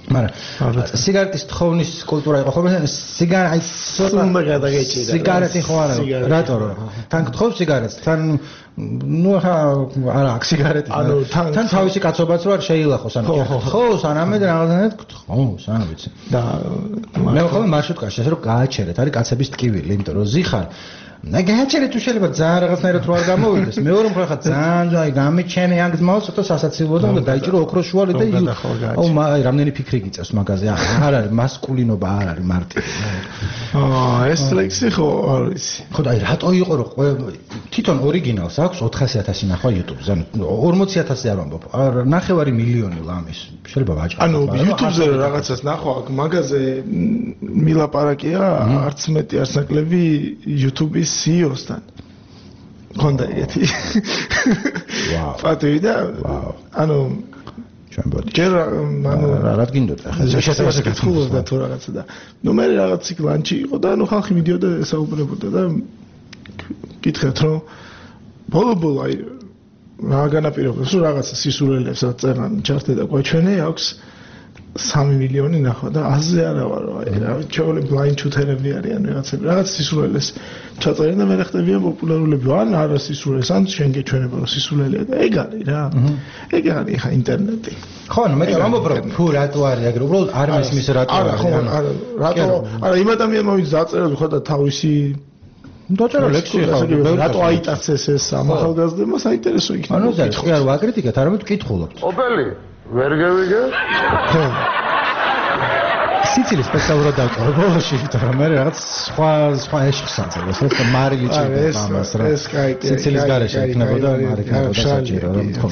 C: მაგრამ სიგარეტის თხოვნის კულტურა იყო ხოლმე სიგარეტი
D: უნდა გადაგეჭირა
C: სიგარეტი ხო არა რატო თან გთხოვ სიგარეტს თან ნუ არა აქ სიგარეტი თან თავისი კაცობაც რო არ შეილახოს ანუ ხო სანამედ რაღაცნაირად გთხოვს ანუ ვიცი და მე ხოლმე მარშრუტკაში ასე რომ გააჩერეთ არის კაცების ტკივილი იმიტომ რომ ზიხარ გააჩერეთ თუ შეიძლება ძალიან რაღაცნაირად რო არ გამოვიდეს მეორე მხრივ ხა ძალიან აი გამიჩემი ამ გზმავს ცოტა სასაცილოა და უნდა დაიჭირო ოქროს შუალი და აუ რამდენი ფიქრი გიწევს მაგაზე არ არის მასკულინობა არ არის მარტივი
D: ეს ლექსი ხო არ ვიცი
C: ხო და აი რატო იყო რომ თვითონ ორიგინალს აქვს 400,000 ნახვა YouTube-ზე ანუ 40,000 არ ვამბობ ნახევარი მილიონი ლამის შეიძლება ვაჭრო
D: ანუ YouTube-ზე რაღაცას ნახვა აქ მაგაზე მილაპარაკია არც მეტი არც ნაკლები YouTube-ის CEO-სთან ხონდა ერთი ვაუ პატივი და ანუ ჩვენ ბოდი ჯერ ანუ
C: რა გინდოდა ხა
D: შესაძლოა გითხულოს და თუ რაღაცა და ნუ მე რაღაც იქ ლანჩი იყო და ანუ ხალხი მიდიოდა და ესაუბრებოდა და გითხეთ რომ ბოლო აი რა განაპირობებს რომ რაღაცა სისულელებს რა წერან ჩარტე და გვაჩვენე აქვს 3 მილიონი ნახვა და 100-ზე არა ვარ აი რა ჩაოლე ბლაინდ შუთერები არიან რაღაცები რაღაც სისულელეს ჩაწერენ და მე ხდებიან პოპულარულები ან არა სისულელეს ან შენ გეჩვენება რომ სისულელია და ეგ არის რა ეგ არის ხა ინტერნეტი
C: ხო ანუ მე ვამბობ რომ თუ რატო არის ეგრე უბრალოდ არ მესმის რატო
D: არა ხო არა რატო არა იმ ადამიანმა ვინც დაწერა ხო და თავისი დაწერა ლექსი ხა რატო აიტაცეს ეს ამახალგაზრდებმა საინტერესო იქნება
C: ანუ ზარ ხი არ ვაკრიტიკეთ არამედ ვკითხულობთ
E: ოპელი ვერ გავიგე
C: ხო სიცილი სპეციალურად დავწერე ბოლოში იმიტომ რომ მე რაღაც სხვა ეშხს აძლევს ეს მარილი ჭირდება ამას რა სიცილის გარეშე იქნებოდა მარი იქნებოდა საჭირო რომ თქო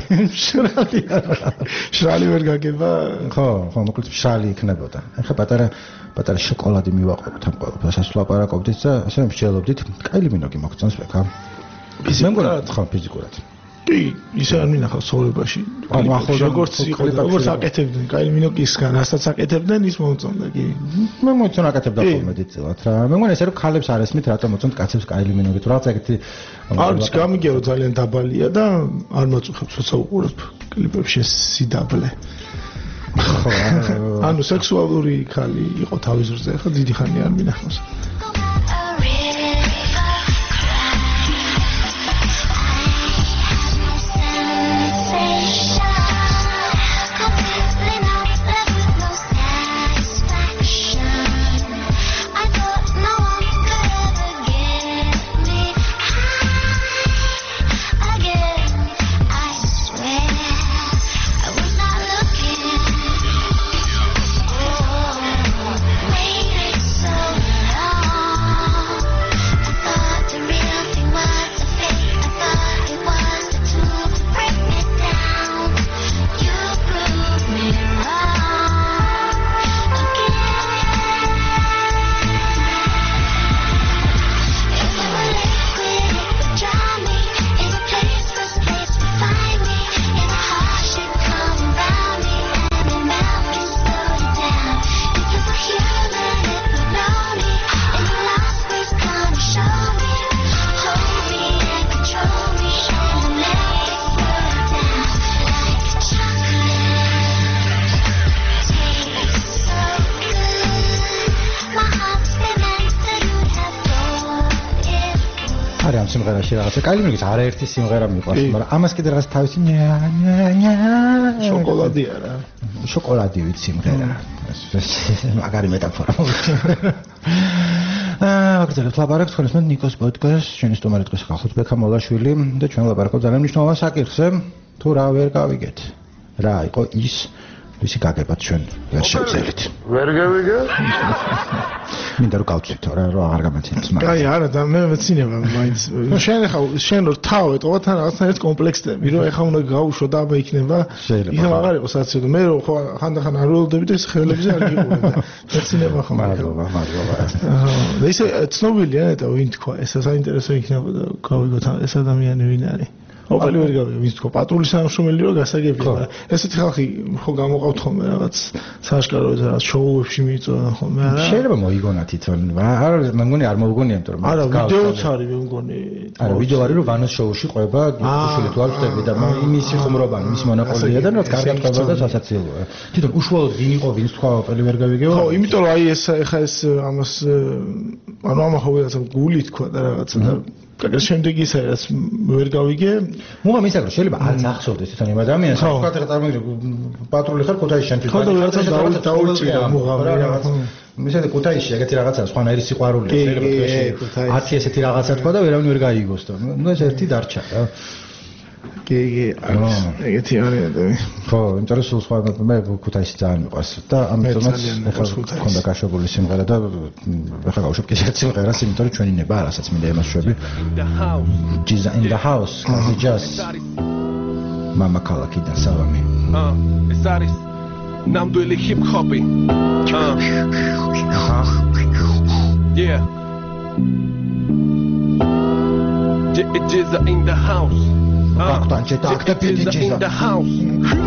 C: შრალი ვერ გაგება ხო მოკლედ შრალი იქნებოდა ახლა პატარა შოკოლადი მივაყობთ ამ ყველაფერს ასე ლაპარაკობდით და ასე მსჯელობდით კაილი მინოგი მოგწონს ბეკა ფიზიკურად ხო ფიზიკურად
D: კი ისე არ მინახავს ცხოვრებაში როგორც იყო როგორც აკეთებდნენ კაილი მინოკისგან რასაც აკეთებდნენ ის მომწონდა კი
C: მე მოიწონა აკეთებდა ხოლმე დიდწილად რა მე მგონი ესე რომ ქალებს არ ესმით რატომ მოწონთ კაცებს კაილი მინოკი თუ რაღაც ეგეთი
D: არის გამიგია რომ ძალიან დაბალია და არ მოწუხებს როცა უყურებ კლიპებში სიდაბლე ხო ანუ სექსუალური ქალი იყო თავის ზრზე ხა დიდი ხანი არ მინახავს
C: სიმღერაში რაღაცა კაილი მინოგი არაერთი სიმღერა მიყვარს მაგრამ ამას კიდე რაღაც თავისი
D: შოკოლადია რა
C: შოკოლადი ვიცი სიმღერა მაგარი მეტაფორა აგრძელებთ ლაპარაკს თქვენს მე ნიკოს პოდკასტს ჩვენი სტუმარი დღეს ხალხუთ ბექა მოლაშვილი და ჩვენ ლაპარაკობთ ძალიან მნიშვნელოვან საკითხზე თუ რა ვერ გავიგეთ რა იყო ის ვისი გაგებად ჩვენ ვერ შევძელით
E: ვერ გავიგე
C: მინდა რომ გავწვით რა აღარ გამაცინებს
D: მაგრამ აი არა და მე მეცინება მაინც შენ რო თავეთ ოღონდ რაღაცნაირად კომპლექსდები რომ ეხა უნდა გავუშვა და აბა იქნება იქ აღარ იყო საცილო მე რო ხანდახან არ ველოდები და ეს ხელებზე არ გიყურებ და მეცინება ხომ
C: მადლობა
D: და ისე ცნობილია და ვინ თქვა ეს საინტერესო იქნება და გავიგოთ ეს ადამიანი ვინ არის ოპელი ვერ გავიგე ვის თქო პატრულის თანამშრომელი რო გასაგებია მაგრამ ესეთი ხალხი ხო გამოყავთ ხოლმე რაღაც სააშკარო რაღაც შოუებში მიიწვევენ ხოლმე არა
C: შეიძლება მოიგონა თვითონ არა მე მგონი არ მოიგონია იმიტომ რომ
D: არა ვიდეოც არის მე მგონი
C: არა ვიდეო არის რომ ვანოს შოუში ყვება უშუალოდ თუ არ ხდები და იმისი ხუმრობა მისი მონოპოლია და რაც კარგად ყვება და სასაცილოა თვითონ უშუალოდ ვინ იყო ვინც თქვა ოპელი ვერ გავიგეო
D: ხო იმიტომ რომ აი ეს ეხა ეს ამას ანუ ამახო რაღაცა გული თქვა და რაღაცა და კაკა შემდეგი ისა რაც ვერ გავიგე
C: მუღამ ისა რომ შეიძლება არც ახსოვდეს თვითონ იმ ადამიანს თქვა ეხა წარმოგიდგენ პატრული ხარ ქუთაისში შენ თვითონ
D: ხო და რაღაცა დაუჭირა მუღამ რაღაც
C: მისადა ქუთაისში ეგეთი რაღაცა სხვანაირი სიყვარული შეიძლება თვეში 10 ესეთი რაღაცა თქვა და ვერავინ ვერ გაიგოს და ნუ ეს ერთი დარჩა რა
D: კი ეგეთი არის
C: ხო იმიტომ რომ სხვა მე ქუთაისში ძალიან მიყვარს და ამიტომაც ეხლა მქონდა გაშვებული სიმღერა და ეხლა გავუშვებ კიდევ ერთ სიმღერას იმიტომ რომ ჩვენი ნება რასაც მინდა ემაშვები Jesus in the house just mama ქალაქიდან სალამი
H: ეს არის ნამდვილი ჰიპ-ჰოპი yeah Jesus in the house in the house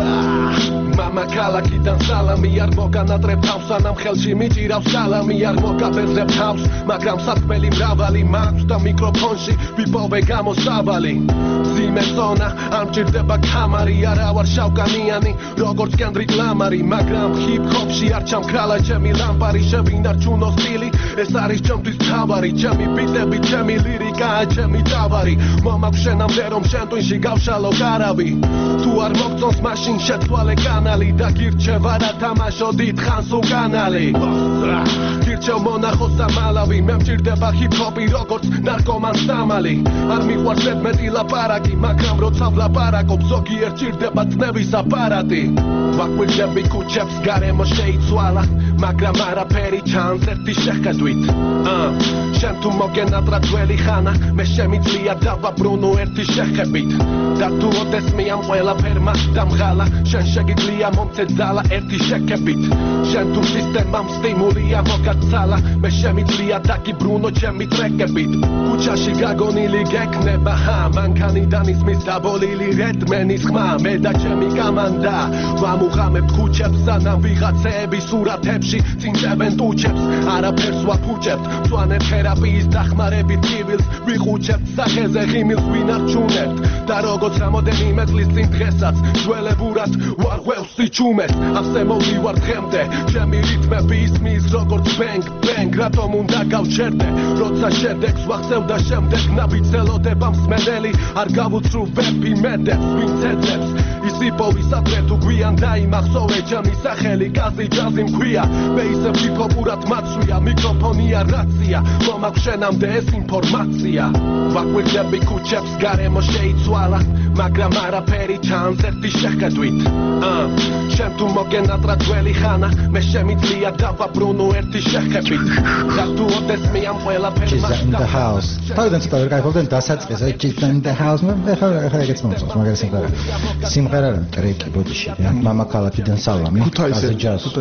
H: Mama ქალაქიდან სალამი არ მოგანატრებ თავს ანამ ხელში მიჭირავს სალამი არ მოგაბეზრებ თავს მაგრამ საქმელი მრავალი მაქვს და მიკროფონში ვიპოვე გამოსავალი ზიმესონა არ მჭირდება კამარი არა ვარ შავკანიანი როგორც კენდრიკ ლამარი მაგრამ ჰიპ-ჰოპში არ ჩამქრალა ჩემი ლამპარი შევინარჩუნო სტილი ეს არის ჩემთვის თავარი ჩემი ბიტები ჩემი ლირიკაა ჩემი თავარი მომაქვს შენამდე რომ შენ ტვინში გავშალო გარავი თუ არ მოგწონს მაშინ შეცვალე კანალი და გირჩევა რა თამაშო დიდხანს უკანალი გირჩევ მონახოს ამალავი მე მჭირდება ჰიპ-ჰოპი როგორც ნარკომანს სამალი არ მიყვარს მეტი ლაპარაკი მაგრამ როცა ვლაპარაკობ ზოგიერთ ჭირდება წნევის აპარატი ვაკვირდები ქუჩებს გარემო შეიცვალა მაგრამ არაფერი ჩანს ერთი შეხედვით შენ თუ მოგენატრა ძველი ხანა მე შემიძლია დავაბრუნო ერთი შეხებით და თუ ოდეს მე ამ ყველაფერმა დამღალა შენ შეგიძლია მომცე ძალა ერთი შეკებით შენ თუ სისტემამ სტიმულია მოგაცალა მე შემიძლია დაგიბრუნო ჩემი ტრეკებით ქუჩაში გაგონილი გექნება მანქანიდან ისმის დაბოლილი რედმენის ხმა მე და ჩემი გამანდა ვამუღამებთ ქუჩებს სანამ ვიღაცეები სურათებში წინწებენ ტუჩებს არაფერს ვაფუჭებთ მწვანე თერაპიის დახმარებით კივილს ვიყუჩებთ სახეზე ღიმილს ვინარჩუნებთ და როგორც რამოდენიმე წლის წინ დღესაც ძველებურად ვარ ღვევს სიჩუმეს ასე მოვივარ დღემდე ჩემი რიტმები ისმის როგორც ბენგ ბენგ რატომ უნდა გავჩერდე როცა შედეგს ვახსევ და შემდეგ ნაბიძელოდება მსმენელი არ გავუცრუვებ იმედებს ვინც ეძებს ისიპოვის ადრე თუ გვიან დაიმახსოვრე ჩემი სახელი კაზი ჯაზი მქვია მე ისე ჰიპ-ჰოპურად მაცვია მიკროფონია რაცია მომაქვს შენამდე ეს ინფორმაცია ვაკვირდები ქუჩებს გარემო შეიცვალა მაგრამ არაფერი ჩანს ერთი შეხედვით შენ თუ მოგენატრა ძველი ხანა მე შემიძლია დავაბრუნო ერთი შეხებით და თუ ოდეს მე ამ ყველაფერმა
C: თავიდან ცოტა ვერ გაიგებდნენ დასაწყისს Jesus in the house მე ხა ეგეც მომწონს მაგარი სიმღერა რა ტრეკი ბოდიში მამა ქალაქიდან სალამი
D: ქუთაისზე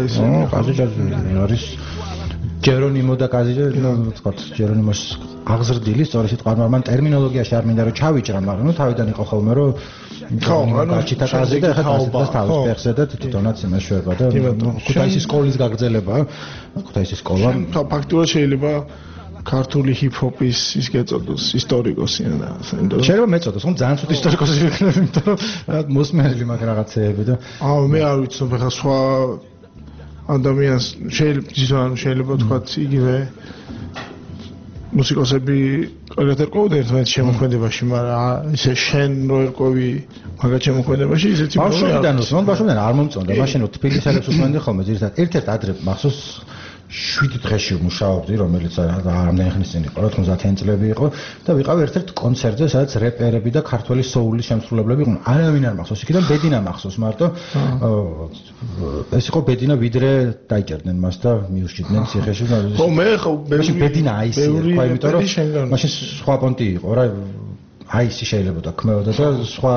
C: არის ჯერონიმო და კაზიჯა თქვა ჯერონიმოს აღზრდილი სწორი სიტყვა მან ტერმინოლოგიაში არ მინდა რომ ჩავიჭრა მაგრამ ნუ თავიდან იყო ხოლმე რომ გაჩიტა კაზი და ახლა თავის ფეხზე და თვითონაც იმეშვება და ქუთაისის სკოლის გაგრძელება ქუთაისის სკოლა
D: ფაქტურად შეიძლება ქართული ჰიპ-ჰოპის ის გეწოდოს ისტორიკოსი და
C: შეიძლება მეწოდოს ხომ ძალიან ცუდ ისტორიკოსი ვიქნები იმიტომ რომ მოსმენელი მაგ რაღაცეები და
D: მე არ ვიცნობ ახლა სხვა ადამიანს შეიძლება თქვა იგივე მუსიკოსები კარგად ერკვევდნენ ერთმანეთს შემოქმედებაში, მაგრამ ისე შენ რო ერკვევი მაგათ შემოქმედებაში ისეთი
C: ბავშვიდან არ მომწონდა, მაშინ რო თბილისელებს უსმენდი ხოლმე ძირითადად ერთ-ერთ ადრე მახსოვს 7 დღეში მუშაობდი, რომელიც ამდენი ხნის წინ იყო, 90-იან წლები იყო და ვიყავ ერთ-ერთ კონცერტზე, სადაც რეპერები და ქართველი სოულის შემსრულებლები იყვნენ. არავინ არ მახსოვს, იქიდან ბედინა მახსოვს მარტო. ეს იყო ბედინა, ვიდრე დაიჭერდნენ მას და მიუშიდნენ ციხეში.
D: ხო, მე ხო
C: ბედინა აისი, თქვა, იმიტომ რომ მაშინ სხვა პონტი იყო რა. აისი შეიძლება და ქმეოდა და სხვა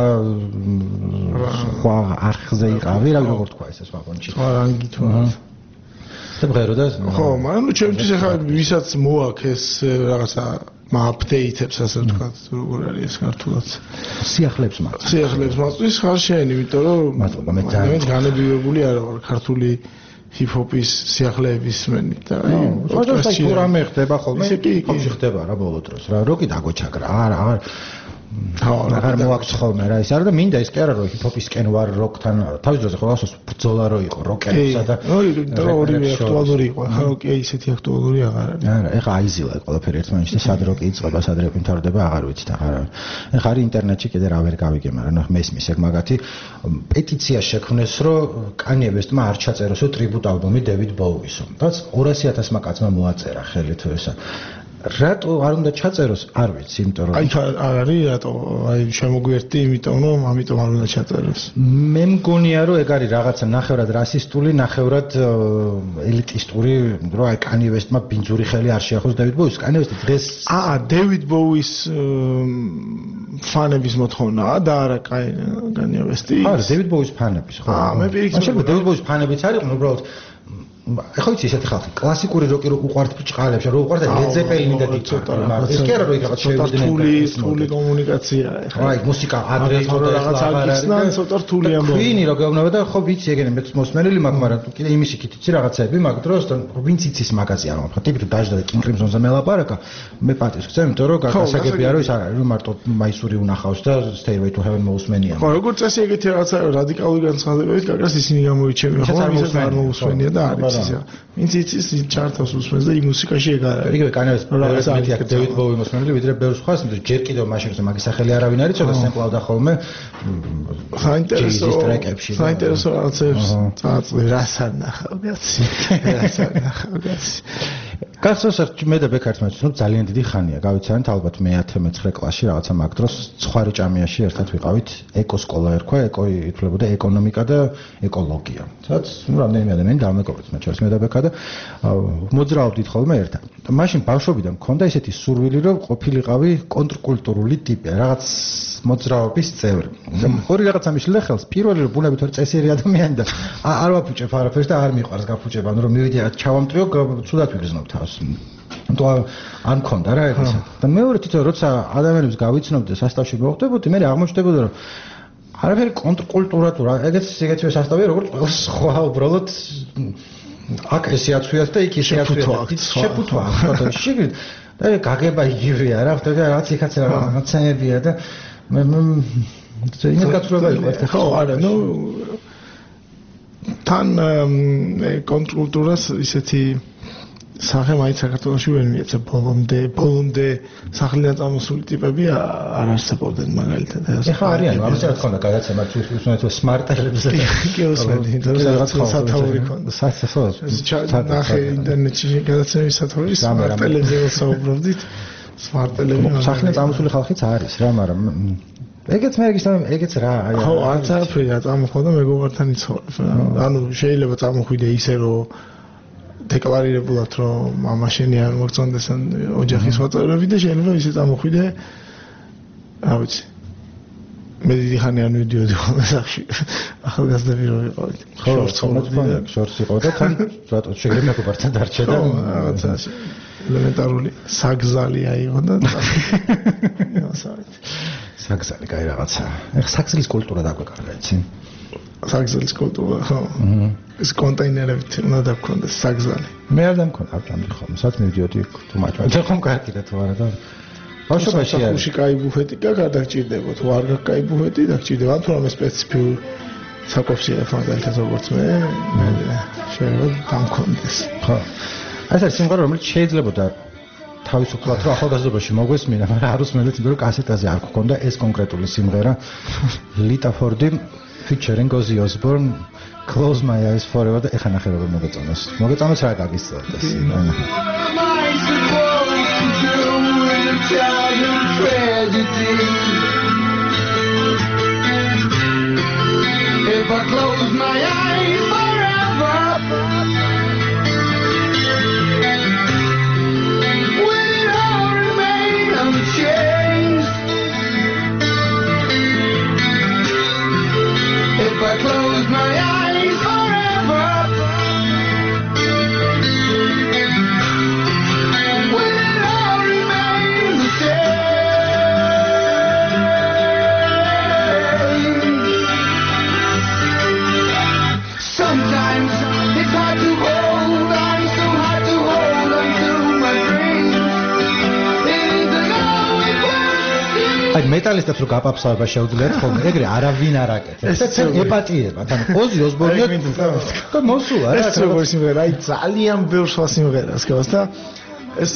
C: არხზე იყავი, რა როგორ თქვა ეს სხვა პონტი.
D: სხვა რანგი თქვა.
C: და მღეროდა
D: ხო მაგრამ ნუ ჩემთვის ახლა ვისაც მოაქვს რაღაცა აპდეიტებს ასე ვთქვათ როგორ არის ეს ქართულად
C: სიახლეებს
D: მაწვის ხარ შენ იმიტომ რომ
C: მადლობა მე
D: განებივებული არა ვარ ქართული ჰიპ-ჰოპის სიახლეების მენი და
C: აი თუ რამე ხდება ხოლმე ხომ ხდება რა ბოლო დროს რა როკი დაგოჩაგრა არა აღარ მოაქვს ხოლმე რა ის არა და მინდა ის კი არა რომ ჰიპ-ჰოპისკენ ვარ როკთან თავის დროზე ხოლმე ბრძოლა რო იყო როკერებსა და
D: ორივე აქტუალური იყო ხა როკი ისეთი აქტუალური აღარ არის
C: არა ეხა აიზილა ყველაფერი ერთმანეთში და სად როკი იწყება სად რეპი მთავრდება აღარ ვიცით აღარ ეხა არის ინტერნეტში კიდე რა ვერ გავიგე მაგრამ ნახ მესმის ეგ მაგათი პეტიცია შექმნეს რომ კანიე ვესტმა არ ჩაწეროსო ტრიბუტ ალბომი დევიდ ბოუისო რაც 200,000 კაცმა მოაწერა ხელი თუ ესა რატო არ უნდა ჩაწეროს არ ვიცი იმიტომ რომ
D: აი არ არის რატო აი შემოგვიერთდი იმიტომ რომ ამიტომ არ უნდა ჩაწეროს
C: მე მგონია რომ ეგ არის რაღაცა ნახევრად რასისტული ნახევრად ელიტისტური რომ აი კანი ვესტმა ბინძური ხელი არ შეახოს დევიდ ბოუის კანი ვესტი დღეს
D: დევიდ ბოუის ფანების მოთხოვნაა და არა კანი ვესტი
C: არა დევიდ ბოუის ფანების ხო
D: მე პირიქით
C: დევიდ ბოუის ფანებიც არის უბრალოდ ეხლა ვიცი ესეთი ხალხი კლასიკური როკი რო უყვართ ბრჭყალებს რო უყვართ ლედ ზეპელინი და გიწოტა მაგრამ ეს კი არა რომ იქ რაღაც
D: შევიდნენ რთული კომუნიკაცია ეხლა
C: აი მუსიკა ადრე იყო და
D: რაღაც აგიცნან ცოტა რთული ამბობ
C: ვინი რო გეუბნება და ხო ვიცი ეგენი მეც მოსმენელი მაქვს მაგრამ კიდე იმის იქით იცი რაღაცები მაგ დროს ვინც იცის მაგაზია რა ხო ტიპი დაჟდა და კინკრიმზონზე მელაპარაკა მე პატივს ვქცევ იმიტომ რომ გასაგებია რომ ის არ არის რომ მარტო მაისური უნახავს და Stairway to Heaven მოусმენია
D: ხო როგორც წესი ეგეთი რაღაცა რადიკალური განცხადებებით გაგას ისინი გამოიჩენია ხო ის არ მოусმენია და არის ვინც იცის ჩარტავს უსმენს და იმ მუსიკაში ეგ არის.
C: იგივე კანევას რაღაცა დევიდ ბოუი მოსმენელი ვიდრე ბევრ სხვას, იმიტომ ჯერ კიდევ მაშინ მაგის სახელი არავინ არის, ცოტა სემპლავდა ხოლმე.
D: საინტერესო რაღაცებს წაწვი რას არ ნახავ კაცი.
C: გასწორებით მე და ბექარტმა ვთქვით ძალიან დიდი ხანია გავიცანეთ ალბათ მე 10-19 კლასში რაღაცა მაგ დროს ცხვარი ჭამიაში ერთად ვიყავით ეკოსკოლა ერქვა ეკო ითვლებოდა ეკონომიკა და ეკოლოგია სადაც რამდენიმე ადამიანი დამეკობრეთ მათ შორის მე და ბექა და მოძრაობდით ხოლმე ერთად და მაშინ ბავშვობიდან მქონდა ესეთი სურვილი რომ ყოფილიყავი კონტრკულტურული ტიპი რაღაც მოძრაობის წევრი ორი რაღაცა მიშლდა ხელს პირველი რომ ბუნებით ვარ წესიერი ადამიანი და არ ვაფუჭებ არაფერს და არ მიყვარს გაფუჭება ანუ რომ მივიდე ჩავამტვიო ცუდად ვიგრძნობ თავს თუ არ მქონდა რა ეგეც და მეორე თვითონ როცა ადამიანებს გავიცნობდი სასტავში მოხვდებოდი მე აღმოჩნდებოდა რომ არაფერი კონტრკულტურა თუ რა ეგეთივე სასტავია როგორც ყველა სხვა უბრალოდ აქ ესე აცვიათ და იქ ესე აცვიათ შეფუთვა ხო შეგრით და გაგება იგივეა რა ხდება რაღაც იქაც რაღაცებია და მე ძინე გაწურება იყო
D: ხო არა ნუ თან კონტრკულტურას ისეთი სახე მაინც საქართველოში ვერ მიეცა ბოლომდე სახლიდან წამოსული ტიპები არ არსებობდნენ მაგალითად
C: ეხლა არიან ამას რა თქმა უნდა გადაცემა თვითონ სმარტელებს და
D: კი უსმენთ იმიტომ რომ რაღაც სათაური ქონდა ნახე ინტერნეტში გადაცემის სათაური სმარტელებზე ვსაუბრობდით სმარტელები
C: სახლიდან წამოსული ხალხიც არის რა მაგრამ ეგეც მე ეგეც რა
D: ხო არც არაფერი რა წამოხვდა მეგობართან იცხოვრებ ანუ შეიძლება წამოხვიდე ისე რომ დეკლარირებულად რომ მამა შენი არ მოგწონდეს ან ოჯახის ვაწევრები და შეიძლება ისე წამოხვიდე რა ვიცი მე დიდი ხანი არ მივიდიოდი ხოლმე სახში ახალგაზრდები რო ვიყავით
C: შორს იყო და თან რატო შეგრე მეგობართან დარჩა და
D: რაღაცა ელემენტარული საგზალი აიღო და
C: საგზალი კაი რაღაცა ეხა საგზლის კულტურა დაგვეკარგა იცი
D: საგზლის კულტურა ხო ეს კონტეინერებით უნდა დაგქონდეს საგზალი
C: მე არ დამქონდა აბჭამდი ხოლმე სადაც მივიდიოდი თუ მაჭვა ხომ კარგია თუ არა და ბავშვობაში
D: სახუში კაი ბუფეტი გადაგჭირდება თუ არ გაქვს კაი ბუფეტი დაგჭირდება თუ რამე სპეციფიური საკოფსია მაგალითად როგორც მე შეიძლება დამქონდეს
C: ხო ეს არის სიმღერა რომელიც შეიძლებოდა თავისუფლად რომ ახალგაზრდობაში მოგვესმინა მაგრამ არ უსმენთ იმიტომ რომ კასეტაზე არ გქონდა ეს კონკრეტული სიმღერა ლიტა ფორდი featuring Ozzy Osbourne Close My Eyes Forever და ეხა ნახე როგორ მოგეწონოს რა გაგისწორეთ ეს
F: If I close my eyes forever will it all remain unchanged If I close my eyes forever
C: აი მეტალისტებს რო გაპაფსავება შეუძლიათ ხოლმე, ეგრე არავინ არ აკეთებს. ეს ეპატიება, თან ოზი ოსბორნი მოსულა რა.
D: ეს როგორ სიმღერა, აი ძალიან ბევრ სხვა სიმღერას გავს და ეს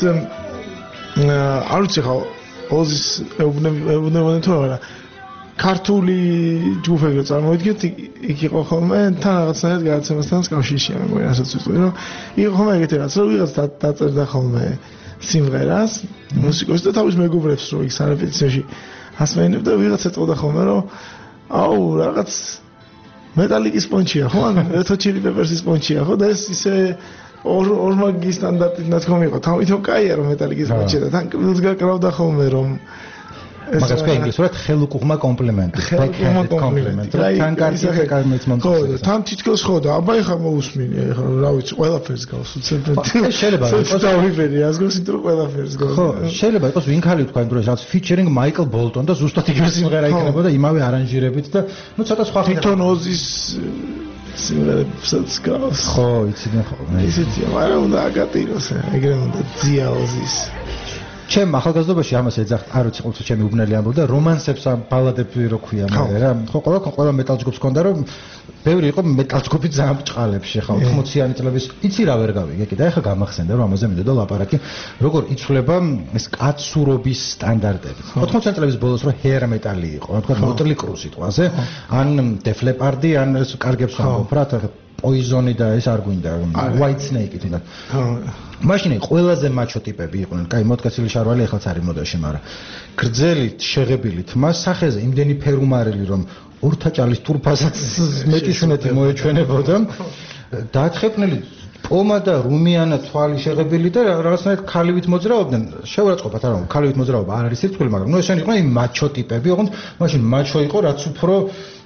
D: არ ვიცი ხა ოზის ეუბნებოდნენ თუ არა. ქართული ჯგუფები რო წარმოვიდგეთ, იქ იყო ხოლმე თან რაღაცნაირად გადაცემასთან კავშირშია, მე მგონი ასაც ვიტყვი, რომ იყო ხოლმე ეგეთი რაღაც, რომ ვიღაც დაწერდა ხოლმე სიმღერას, მუსიკოსი და თავის მეგობრებს რო იქ სარეპეტიციაში ასმენებდა, ვიღაც ეტყოდა ხოლმე, რომ აუ რაღაც მეტალიკის პონჩია, ხო? ან Red Hot Chili Peppers-ის პონჩია, ხო? და ეს ისე ორმაგი სტანდარტით ნათქვამი იყო. თვითონ კაია რომ მეტალიკის პონჩია და თან კბილს გაკრავდა ხოლმე რომ
C: მაგას თქვა ინგლისურად ხელუკუღმა კომპლიმენტი, backhanded compliment. თან კარგი კარმეც მომწონს.
D: ხო, თან თითქოს ხო და აბა ეხა მოусმინე, ეხა რა ვიცი, ყველაფერს გავს უცებად.
C: შეიძლება
D: იყოს დავიბერი, ასგოს იმიტომ ყველაფერს გავს.
C: ხო, შეიძლება იყოს ვინქალი თქვა იმ დროს რაც featuring Michael Bolton და ზუსტად იგივე სიმღერა იქნებოდა იმავე არანჟირებით და ნუ ცოტა სხვა
D: თვითონ ოზის სიმღერებსაც გავს.
C: ხო, იცოდნენ ხოლმე.
D: ისეთია, მაგრამ უნდა აკატიროს, ეგრე უნდა ძია ოზის.
C: ჩემ ახალგაზრდობაში ამას ეძახთ, არ ვიცი, ყოველთვის ჩემი უბნელი ამბობდა, რომანსებს ამ ბალადებს რო ქვია მე რა. ხო, ყველა მეტალ ჯგუფს ჰქონდა, რომ ბევრი იყო მეტალ ჯგუფი ძალიან ბჭყალებში, ხა 80-იანი წლების, იცი რა ვერ გავიგე, კიდე ახლა გამახსენდა, რომ ამაზე მინდოდა ლაპარაკი, როგორ იცვლება ეს კაცურობის სტანდარტები. 80-იანი წლების ბოლოს რო hair metal-ი იყო, თქვა Motley Crue სიტყვაზე, ან Def Leppard-ი, ან ეს კარგებს ვამბობ რა, Poison-ი და ეს არ გვინდა, White Snake-ი თუნდაც. მაშინ ყველაზე მაჩო ტიპები იყვნენ, კაი მოდგაცილი შარვალი ეხლაც არის მოდაში, მაგრამ გრძელი შეღებილი თმა სახეზე იმდენი ფერუმარელი რომ ორთაჭალის თურფასაც მეტი სუნეთი მოეჩვენებოდა. დათხეპნელი პომა და რუმიანა თვალი შეღებილი და რაღაცნაირად ქალივით მოძრაობდნენ. შევაწყობათ არა, ქალივით მოძრაობა არ არის სირთული, მაგრამ ნუ ესენი იყვნენ მაჩო ტიპები, ოღონდ მაშინ მაჩო იყო რაც უფრო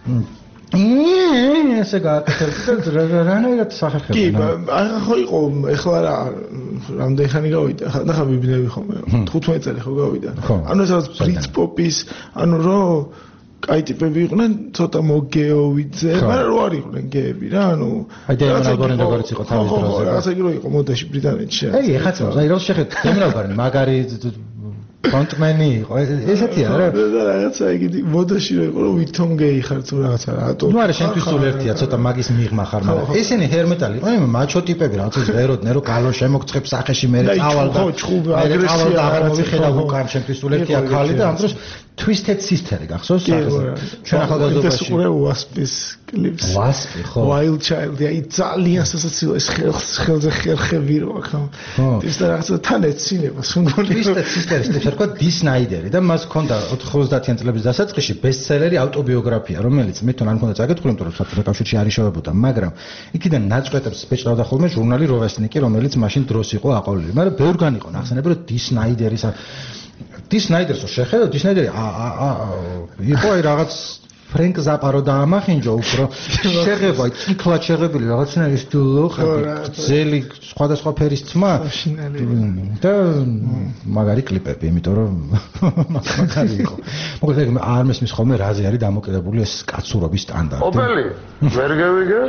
C: ესე გააკეთებდა და რანაირად სახერხებდა.
D: კი, ახლა ხო იყო, ეხლა რა რამდენი ხანი გავიდა, ახლა ვიბნები ხოლმე, 15 წელი ხო გავიდა. ანუ ეს რაღაც ბრიტპოპის, ანუ რო კაი ტიპები იყვნენ, ცოტა მოგეოვიძე, მაგრამ რო არ იყვნენ გეები რა, ანუ
C: აი დემონ ალბორნი როგორც იყო თავის დროზე.
D: რაღაც ეგ რო იყო მოდაში ბრიტანეთში.
C: აი ეხაც აი რო შეხედეთ დემონ ალბორნი მაგარი ფრონტმენი იყო, ესეთია რა.
D: და რაღაცა იგი მოდაში რო იყო, რომ ვითომ გეი ხარ თუ რაღაცა რატო.
C: ნუ არა, შენთვის სულ ერთია, ცოტა მაგის მიღმა ხარ, მაგრამ ესენი hair metal იყვნენ, მაჩო ტიპები, რაღაც ის ღეროდნენ, რომ გალო შემოგწხებს სახეში, მე წავალ და აგრესია აღარ მოვიხედავ უკან, შენთვის სულ ერთია ქალი და ამ დროს Twisted Sister-ი გახსოვს სახეზე. ჩვენ ახალგაზრდობაში
D: ეს უყურე Wasp-ის კლიპს.
C: Wasp-ი ხო.
D: Wild Child-ი, აი ძალიან სასაცილო ეს ხელზე ხერხები რო აქ. ის და რაღაცა თან ეცინება, სუნგონი.
C: Twisted Sister-ის ტიპს ერქვა Dee Snider-ი და მას ჰქონდა 90-იანი წლების დასაწყისში ბესტსელერი ავტობიოგრაფია, რომელიც მე თან არ მქონდა წაკითხული, იმიტომ რომ საბჭოთა კავშირში არ იშოვებოდა, მაგრამ იქიდან ნაწყვეტებს ბეჭდავდა ხოლმე ჟურნალი Rovesniki, რომელიც მაშინ დროს იყო აყოლილი. მაგრამ ბევრგან იყო ნახსენები, რომ Dee Snider-ის Dee Snider-ს შეხედო, Dee Snider-ი იყო აი რაღაც ფრენკ ზაპარო დაამახინჯო უფრო შეღება, ციკლად შეღებილი რაღაცნაირი სტილო, გრძელი სხვადასხვა ფერის თმა და მაგარი კლიპები, იმიტომ რომ მაგარი იყო. მოკლედ ეგ არ მესმის ხოლმე რაზე არის დამოკიდებული ეს კაცურობის სტანდარტი.
E: ოპელი, ვერ გავიგე?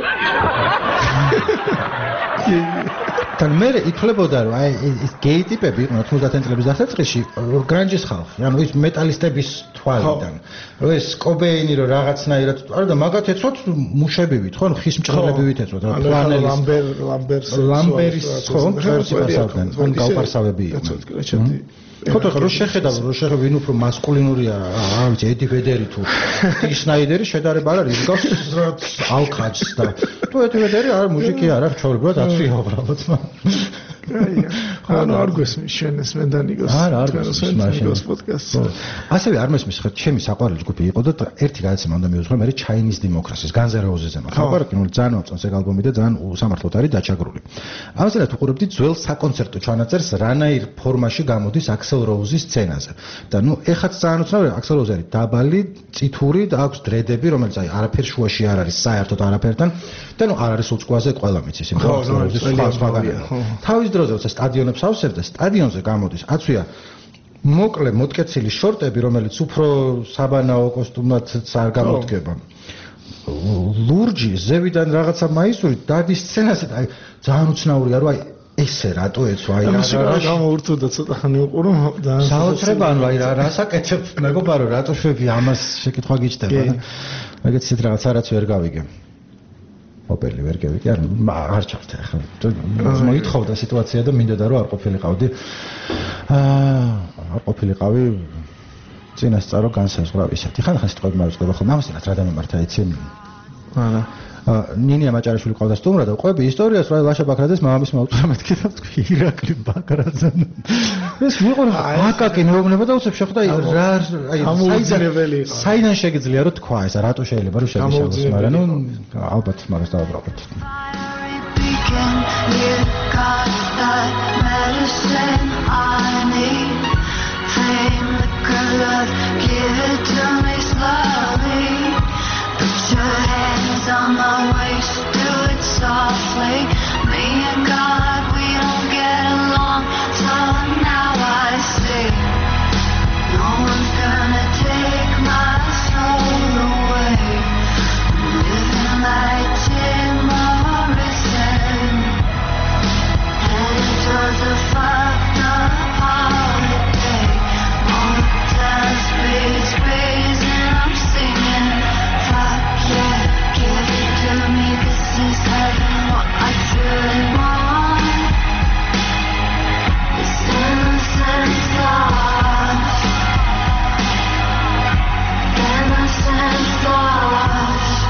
C: თან მე ითვლებოდა რომ აი ეს გეი ტიპები იყვნენ 90-იანი წლების დასაწყისში გრანჯის ხალხი, ანუ ის მეტალისტების თვალიდან. რომ ეს კობეინი რომ რაღაცნაირად არა და მაგათ ეცვათ მუშებივით, ხო, ხის მჭრელებივით ეცვათ, რა პლანელის ლამბერის ხო, ხერხი პასავდნენ, ან გავპარსავები იყვნენ. ხოთო რო შეხედავ ვინ უფრო მასკულინურია, რა ვიცი, ედი ვედერი თუ Dee Snider-ი შედარება არ არის, გავს ალკაჯს და თუ ედი ვედერი არ მუსიკი არა, ჩვეულებრივად აცვია უბრალოდ.
D: ანუ არ გვესმის შენ ეს მენდანიგოს.
C: არა, არ გვესმის მაშინ
D: პოდკასტს.
C: ასევე არ მესმის ხეთ, ჩემი საყვარელი ჯგუფი იყო და ერთი გადაცემა უნდა მივუძღვე, მე Chinese Democracy-ს, Guns N' Roses-ზე მაყურებდი, ნუ ძალიან მომწონს ეგ ალბომი და ძალიან სამართლოდ არის დაჩაგრული. ამასთანავე უყურებდი ძველ საკონცერტო ჩანაწერს რანაირ ფორმაში გამოდის Axl Rose-ის სცენაზე. და ნუ ეხაც ძალიან უცნაური, Axl Rose არის დაბალი, წითური და აქვს დრედები, რომელიც აი არაფერ შუაში არ არის, საერთოდ არაფერთან და ნუ არ არის უწყوازე ყველა მიცის, იმიტომ რომ სხვაგანაა. თავის დროზე როცა სტადიონებს ავსებდა, სტადიონზე გამოდის აცვია მოკლე მოტკეცილი შორტები, რომელიც უფრო საბანაო კოსტუმათაც არ გამოდგება. ლურჯი ზევიდან რაღაცა მაისური დადის სცენაზე და აი ძალიან უცნაურია, რომ აი ესე რატო ეცვა აი
D: რა გამოურთულდა ცოტა ხანი უყურო და
C: საოცრება ანუ აი რასაკეთებ მეგობარო რატო შვები ამას შეკითხვა გიჩდება და მაგეთ ისეთ რაღაც არაც ვერ გავიგე ოპელი ვერ გავიგე არ ჩავთე ახლა მოითხოვდა სიტუაცია და მინდოდა რომ არ ყოფილიყავდი არ ყოფილიყავი წინასწარო განსაზღვრავისად ხან სიტყვები მარუწყდება ხოლმე ამას რა დამემართა იცი
D: არა
C: ნინია მაჭარაშვილი ყავდა სტუმრად და ყვები ისტორიას რა ლაშა ბაქრაძეს მამის მოუწოდა მეთქე და თქვი ირაკლი ბაქრაძე ეს ვიყო აკაკი მეუბნება და უცებ შეხვდა რა
D: ამოუძინებელი იყო
C: საიდან შეგიძლია რომ თქვა ეს რატო შეიძლება რომ შეგიშალოს მაგრამ ნუ ალბათ მაგას დავაბრალოთ
I: Put your hands on my waist, do it softly. Me and God, we don't get along, so now I see. No one's gonna take my soul away. I'm living like Tim Morrison, headed towards a fucked up holiday. Motel speeds raising, I'm singing. Yeah, give it to me, this is heaven, what I truly want. This innocent lost, innocent lost.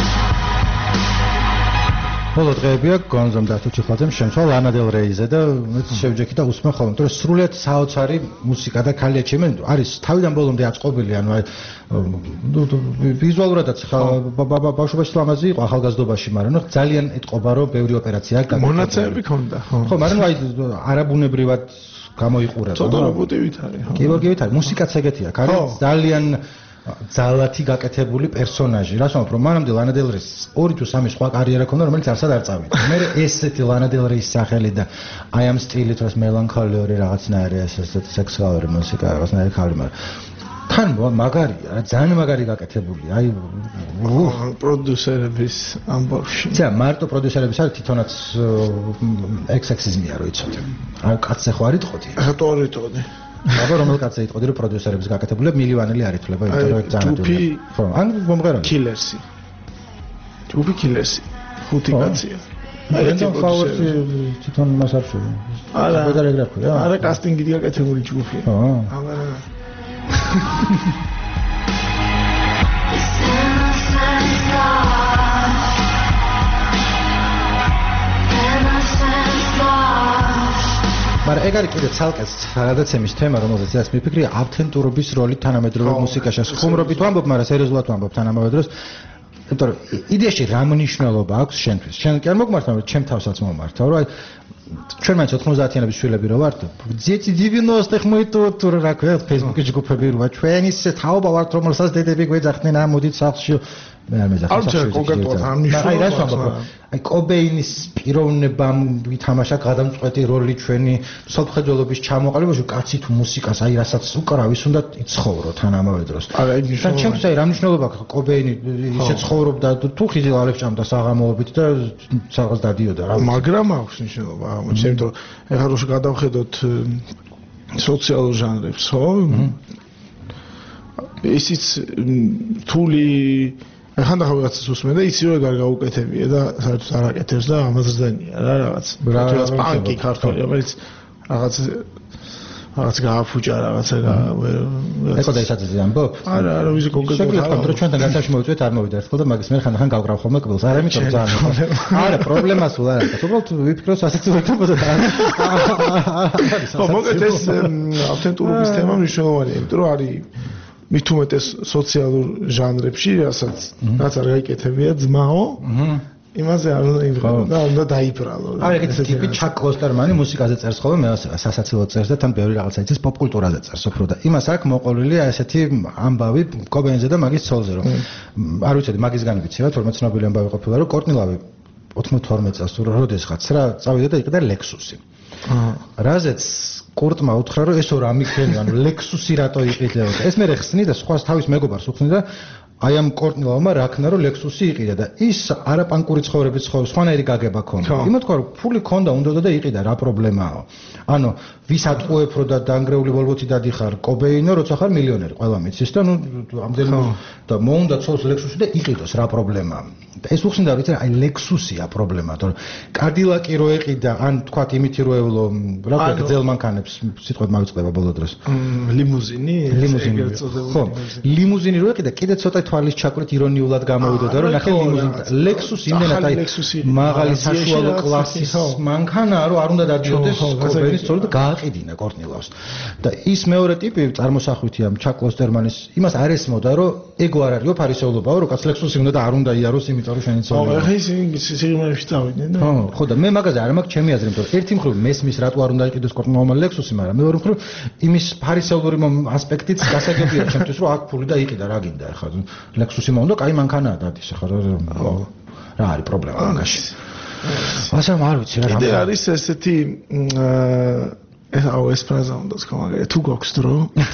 C: ბოლო დღეებია გონზომ და თუჩიხლაძემ შემცვალ ლანა დელ რეიზე და შევჯექი და უსმენ ხოლმე, იმიტომ რომ სრულიად საოცარი მუსიკა და ქალია ჩემი არის თავიდან ბოლომდე აწყობილი, ანუ აი ვიზუალურადაც ბავშვობაში ლამაზი იყო ახალგაზრდობაში, მაგრამ ნუ ძალიან ეთყობა რომ ბევრი ოპერაცია გაკეთდა.
D: მონაცემები ქონდა, ხო.
C: ხო, მაგრამ აი არაბუნებრივად გამოიყურება.
D: ცოტა რობოტივით არის, ხო.
C: კიბორგივით არის, მუსიკაც ეგეთი აქვს, არის ძალიან ძალათი გაკეთებული პერსონაჟი. რას ვამბობ, რომ მანამდე ლანა დელ რეის 2 თუ 3 სხვა კარიერა ქონდა, რომელიც არსად არ წავიდა. მე ესეთი ლანა დელ რეის სახელი და აი ამ სტილით რას მელანქოლიური რაღაცნაირი ესეთი სექსუალური მუსიკა რაღაცნაირი ხალხი, მაგრამ თან მაგარია, ძალიან მაგარი გაკეთებული. აი
D: პროდიუსერების ამბავში.
C: ძა მარტო პროდიუსერების არის თვითონაც ექსექსიზმია რო იცოდე. აი კაცზე ხო არ იტყოდი?
D: ხატორი იტყოდი.
C: აბა რომელ კაცზე იტყოდი რომ პროდიუსერების გაკეთებული მილიონელი არ ითვლება, იმიტომ რომ ძალიან ხო, ან მომღერალი.
D: კილერსი. ჯუბი კილერსი. 5 კაცია.
C: რენდომ ფაუერსი თვითონ მას არ შვი.
D: არა.
C: პედაგოგია.
D: არა კასტინგი გაკეთებული ჯუბია.
C: აა. მაგრამ ეგ არის კიდე ცალკე გადაცემის თემა, რომელზეც ეს მიფიქრია ავთენტურობის როლი თანამედროვე მუსიკაში. ხუმრობით ვამბობ, მაგრამ სერიოზულად ვამბობ თანამედროვე დროს. იმიტომ რომ იდეაში რა მნიშვნელობა აქვს შენთვის? შენ კი არ მოგმართა, მაგრამ ჩემ თავსაც მომართა, რომ აი ჩვენ მაინც 90-იანების შვილები რო ვართ, ძეცი 90-х мы тут რა ქვია, Facebook-ში ჯგუფები როა, ჩვენ ის თაობა ვართ, რომელსაც დედები გვეძახდნენ, ამოდით სახლში. მე არ მეძახე სახლში. აი რას ვამბობ? აი კობეინის პიროვნებამ ვითამაშა გადამწყვეტი როლი ჩვენი სოფხედველობის ჩამოყალიბებაში, კაცი თუ მუსიკას, აი რასაც უკრავის, უნდა იცხოვრო თან ამავე დროს.
D: არა, იგი
C: და ჩემთვის აი რა მნიშვნელობა აქვს კობეინი ისე ცხოვრობდა თუ ხიზილალებს ჭამდა საღამოობით და რაღაც დადიოდა რა.
D: მაგრამ აქვს მნიშვნელობა, ამიტომ რომ ეხლა რო გადავხედოთ სოციალურ ჟანრებს, ხო? ისიც თული ხანდახან რაღაცას უსმენ და იცი რომ ეგ არ გაუკეთებია და საერთოდ არ აკეთებს და ამას ზდენია რა რაღაც. რაღაც პანკი ქართული, რომელიც რაღაც გააფუჭა რაღაცა
C: ეხლა და ესაც ამბობ?
D: არა, არა, ვიზი კონკრეტულად
C: არა. რომ ჩვენთან განსახში მოვიწვიეთ არ მოვიდა ერთხელ და მაგის მე ხანდახან გავკრავ ხოლმე კბილს. არა იმიტომ რომ ძალიან არა, პრობლემა სულ არ არის. უბრალოდ ვიფიქრე რომ ასეთი ვეკებოდა.
D: ხო, მოგეთ ეს ავთენტურობის თემა მნიშვნელოვანია, იმიტომ რომ არის მით უმეტეს სოციალურ ჟანრებში, რაც არ გაიკეთებია ძმაო, იმაზე არ უნდა იმღერო და უნდა დაიბრალო.
C: აი ეგეთი ტიპი ჩაკ კლოსტერმანი მუსიკაზე წერს ხოლმე, მე სასაცილო წერს და თან ბევრი რაღაცა იცის პოპ კულტურაზე წერს უფრო და იმას აქვს მოყოლილი ესეთი ამბავი კობენზე და მაგის ცოლზე რომ არ ვიცოდი მაგისგან ვიცი რა, თორმეტ ცნობილი ამბავი ყოფილა რომ კორტნილავი 92 წელს თუ როდესღაც რა წავიდა და იყიდა ლექსუსი. რაზეც კურტმა უთხრა რომ ესო რა მიქენი, ანუ ლექსუსი რატო იყიდებოდა. ეს მე ხსნი და სხვას თავის მეგობარს უხსნი და აი ამ კორტნილავმა რა ქნა რომ ლექსუსი იყიდა და ის არაპანკური ცხოვრების სხვანაირი გაგება ქონდა. იმათ თქვა რომ ფული ქონდა უნდა და იყიდა რა პრობლემაა. ანუ ვის ატყუებრო და დაანგრეული ვოლვოთი დადიხარ კობეინო როცა ხარ მილიონერი ყველა მიცის და ნუ ამდენი და მოუნდა ცოლს ლექსუსი და იყიდოს რა პრობლემაა. ეს უხსნიდა ვიცი აი ლექსუსია პრობლემა თორე კარდილაკი რო ეყიდა ან თქვა იმითი რო ევლო რა ქვია გძელ მანქანებს სიტყვით მავიწყდება ბოლო დროს
D: ლიმუზინი
C: ხო ლიმუზინი რო ეყიდა კიდე ცოტა თვალის ჩაკვეთ ირონიულად გამოვიდოდა რომ ნახე ლიმუზინი ლექსუსი იმენად აი მაღალი საშუალო კლასის მანქანაა რომ არ უნდა დადიოდეს კობეინის ცოლი და გააყიდინა კორტნილავს და ის მეორე ტიპი წარმოსახვითი ამ ჩაკ ლოსტერმანის იმას არ ესმოდა რომ ეგო არ არისო ფარისეულობაო რომ კაც ლექსუსი უნდა და არ უნდა იაროს იმიტომ რომ შენი ცოლი
D: ხო ეს სიგმარებში წავიდნენ და
C: ხო და მე მაგაზე არ მაქვს ჩემი აზრი იმიტომ რომ ერთი მხრივ მესმის რატო არ უნდა იყიდოს კორტნილავმა ლექსუსი მაგრამ მეორე მხრივ იმის ფარისეულური ასპექტით გასაგებია ჩემთვის რომ აქ ფული და იყიდა რა გინდა ახლა ლექსუსი მომდა კაი მანქანაა დადის ახლა რა არის პრობლემა მაგაში ასე არ ვიცი რა
D: კიდე არის ესეთი ეს ფრაზა უნდა თქვა მაგარი თუ გვაქვს დრო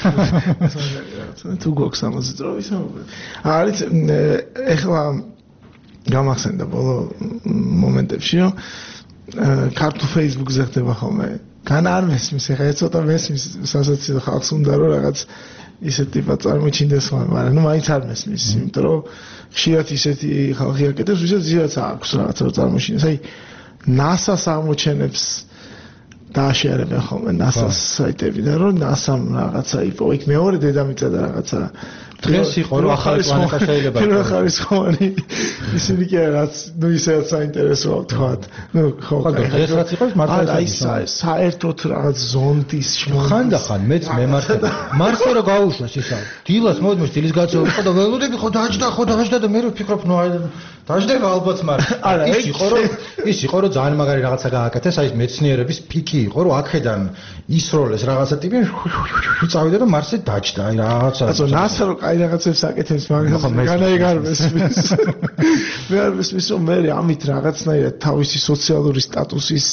D: თუ გვაქვს ამაზე დრო ვისაუბრე არის ეხლა გამახსენდა ბოლო მომენტებში რომ ქართულ Facebook-ზე ხდება ხოლმე გან არ მესმის ეხლა ცოტა მესმის სასაცილო ხალხს უნდა რომ რაღაც ისეთი ტიპა წარმოჩინდეს მაგრამ ნუ მაინც არ მესმის იმიტომ რომ ხშირად ისეთი ხალხი აკეთებს ვისაც ზიაც აქვს რაღაცა წარმოჩინდეს აი NASA-ს ამოჩენებს დააშერებენ ხოლმე NASA-ს საიტებიდან რომ NASA-მ რაღაცა იყო იქ მეორე დედამიწა და რაღაცა
C: დღეს იყო რომ ახალი პლანეტა შეიძლება
D: პირველ ხარისხოვანი ისინი კი რაც ნუ ისეაც საინტერესოა თქვათ ნუ ხო
C: დღეს რაც იყო მართლა
D: აი საერთოდ რაღაც ზონდის
C: ხანდახან მეც მემარხება მარსზე რა გაუშვას ისა დილას მოდმოს დილის გაწევა ხო და ველოდები ხო დაჯდა და მე ვფიქრობ ნუ აი დაჯდება ალბათ მაგრამ არა ის იყო რომ ძალიან მაგარი რაღაცა გააკეთეს აი მეცნიერების პიკი იყო რომ აქედან ისროლეს რაღაცა ტიპი წავიდა და მარსზე დაჯდა აი რაღაცა
D: აცო NASA რო აი რაღაცებს აკეთებს მაგრამ განაიგარ მესმის მე არ მესმის რომ მე ამით რაღაცნაირად თავისი სოციალური სტატუსის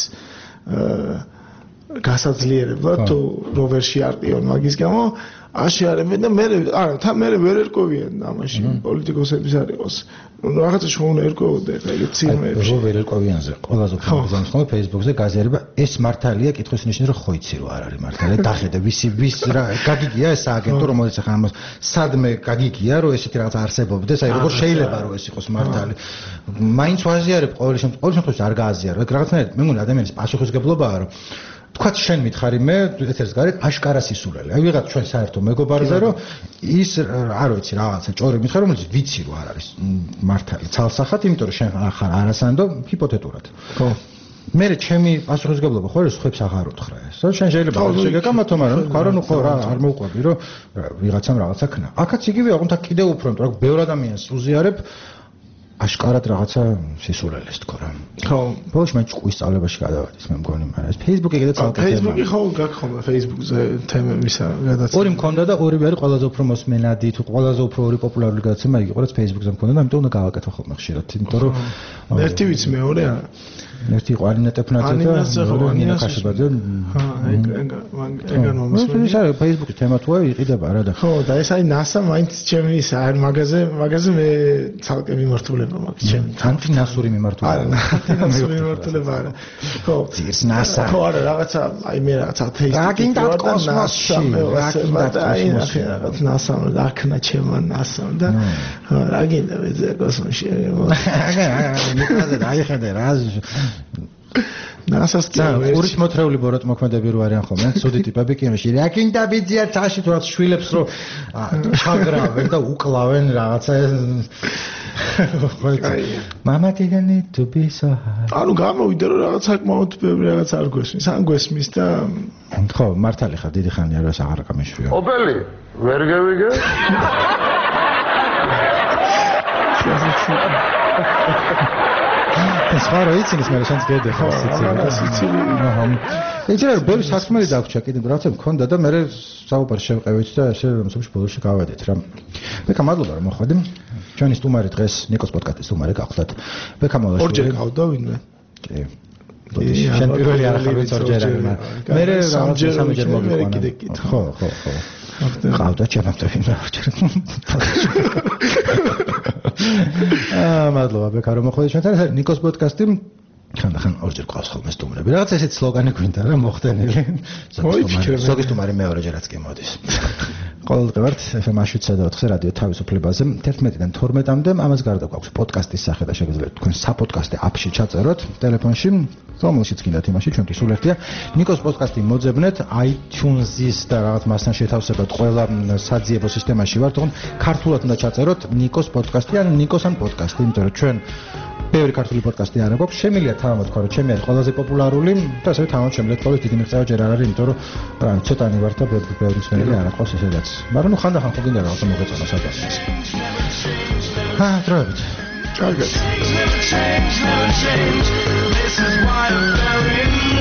D: გასაძლიერებლად თუ როვერში არტიონ მაგის გამო აშიარებენ და მე არა თან მე ვერ ერკვევიან ამაში პოლიტიკოსების არ იყოს რაღაცა შეუნა ერკვეოდა ეხლა ეგ ცირმეებში
C: რო ვერ ერკვევიანზე ყველაზე უფრო ხომ Facebook-ზე გაზიარება ეს მართალია კითხვის ნიშანი რომ ხო იცი რომ არ არის მართალია დახედე ვის რა გაგიგია ეს აგენტო რომელიც ახლა ამას სადმე გაგიგია რომ ესეთი რაღაც არსებობდეს აი როგორ შეიძლება რომ ეს იყოს მართალი მაინც ვაზიარებ ყოველ შემთხვევაში არ გააზიარო ეგ რაღაცნაირად მე მგონი ადამიანის პასუხისგებლობაა რომ თქვათ შენ მითხარი მე ეთერს გარეთ აშკარა სისულელი. აი ვიღაც ჩვენ საერთო მეგობარზე რომ ის არ ვიცი რაღაცა ჭორი მითხარ რომელიც ვიცი რომ არ არის მართალი ცალსახად, იმიტომ რომ შენ ახარ არასანდო ჰიპოთეტურად. ხო. მე ჩემი პასუხისგებლობა ხო არის ხებს აღარ უთხრა ეს. შენ შეიძლება შეგეკამათო, მაგრამ თქვა რომ ხო რა არ მოუყვები რომ ვიღაცამ რაღაცა ქნა. აქაც იგივეა, თუმცა კიდევ უფრო, იმიტომ რომ ბევრ ადამიანს უზიარებ აშკარად რაღაცა სისულელეს თქო რა. ხო. ბოლოს მე ჭკუის სწავლებაში გადავადის მე მგონი, მაგრამ ეს Facebook-ი კიდე ცალკე თემაა.
D: Facebook-ი ხო გაგხმა Facebook-ზე თემებისა გადაცემა.
C: ორი მქონდა და ორივე არის ყველაზე უფრო მოსმენადი, თუ ყველაზე უფრო ორი პოპულარული გადაცემა იგი ყურებს Facebook-ზე მქონდა და ამიტომ უნდა გავაკეთო ხოლმე ხშირად, იმიტომ რომ
D: ერთი ვიცი მეორე არა.
C: ერთი იყო არინა ტეფნაძე და ნინა ქაშიბაძე. ეგან მომისმენია. ეს Facebook-ის თემა თუ არის იყიდება რა და.
D: ხო და ეს არის NASA მაინც ჩემი ის არ მაგაზე მე ცალკე მიმართულება მაქვს ჩემი.
C: ანტინასური მიმართულება.
D: არა, ანტინასური მიმართულება არა. ხო,
C: ის NASA.
D: ხო არა, რაღაცა აი მე რაღაცა Facebook-ი.
C: აგინდა კოსმოსში,
D: რაღაც NASA დაქნა ჩემო NASA და აგინდა ვეზე კოსმოსში.
C: აგა დაიხედე რა NASA-ს ურის მოთრეული ბოროტ მოქმედები რო არიან ხოლმე, ცუდი ტიპები კინოში. რაკინდა ბიძია წაში თუ რაც შვილებს რო ჩაგრავენ და უკლავენ რაღაცა Mama didn't need to be so hard.
D: ანუ გამოვიდა რომ რაღაც საკმაოდ ბევრი რაღაც არ გვესმის. ან გვესმის და
C: ხო, მართალი ხარ, დიდი ხანია რომ აღარ გამიშვია.
E: ოპელი, ვერ გავიგე?
C: ეს ხარო იცის მე შენს გედე ხო
D: სიცილი
C: ეჭირა ბევრი საქმე დაგვრჩა კიდე რაღაცა მქონდა და მე საუბარი შევყევით და ესე მსოფლიოს ბოლოში გავედით რა მე გამადლობა რომ მოხვედი ჩვენი სტუმარი დღეს ნიკოს პოდკასტის სტუმარი გახლდათ მე გამოდაშორე
D: ორჯერ გავდა ვინმე
C: კი შენ პირველი არ ხარ ვიც ორჯერ არის მაგრამ მე სამჯერ მოგიყვანა ხო ყავდა ჩემთან ორჯერ მადლობა ბექა რომ მოხვედით ჩვენთან ნიკოს პოდკასტი ხან ორჯერ ყავს ხოლმე სტუმრები რაღაც ესეთ სლოგანი გვინდა რა მოხდენილი ზოგი სტუმარი მეორეჯერაც კი მოდის ყოველდღე ვართ FM-ში 24 რადიო თავისუფლებაზე 11-დან 12-მდე ამას გარდა გვაქვს პოდკასტის სახე და შეგიძლიათ თქვენ საპოდკასტე აპში ჩაწეროთ ტელეფონში რომელშიც გინდათ იმაში ჩვენთვის სულ ერთია ნიკოს პოდკასტი მოძებნეთ iTunes-ის და რაღაც მასთან შეთავსებად ყველა საძიებო სისტემაში ვართ თქო ქართულად უნდა ჩაწეროთ ნიკოს პოდკასტი ან ნიკოს ან პოდკასტი იმიტომ რომ ჩვენ ბევრი ქართული პოდკასტი არ აქვს შემიძლია თამამოთქვა რომ ჩემი არის ყველაზე პოპულარული და ასევე თამამოდ შემიძლია თქვა რომ დიდი მიღწევა ჯერ არ არის იმიტომ რომ რა ცოტანი ვარ და ბევრი მსმენელი არ აქვს ესედაც მაგრამ ნუ ხანდახან ხო გინდა რაღაცა მოგეწონა სადღაც დროებით
D: კარგად
I: This is why I'm very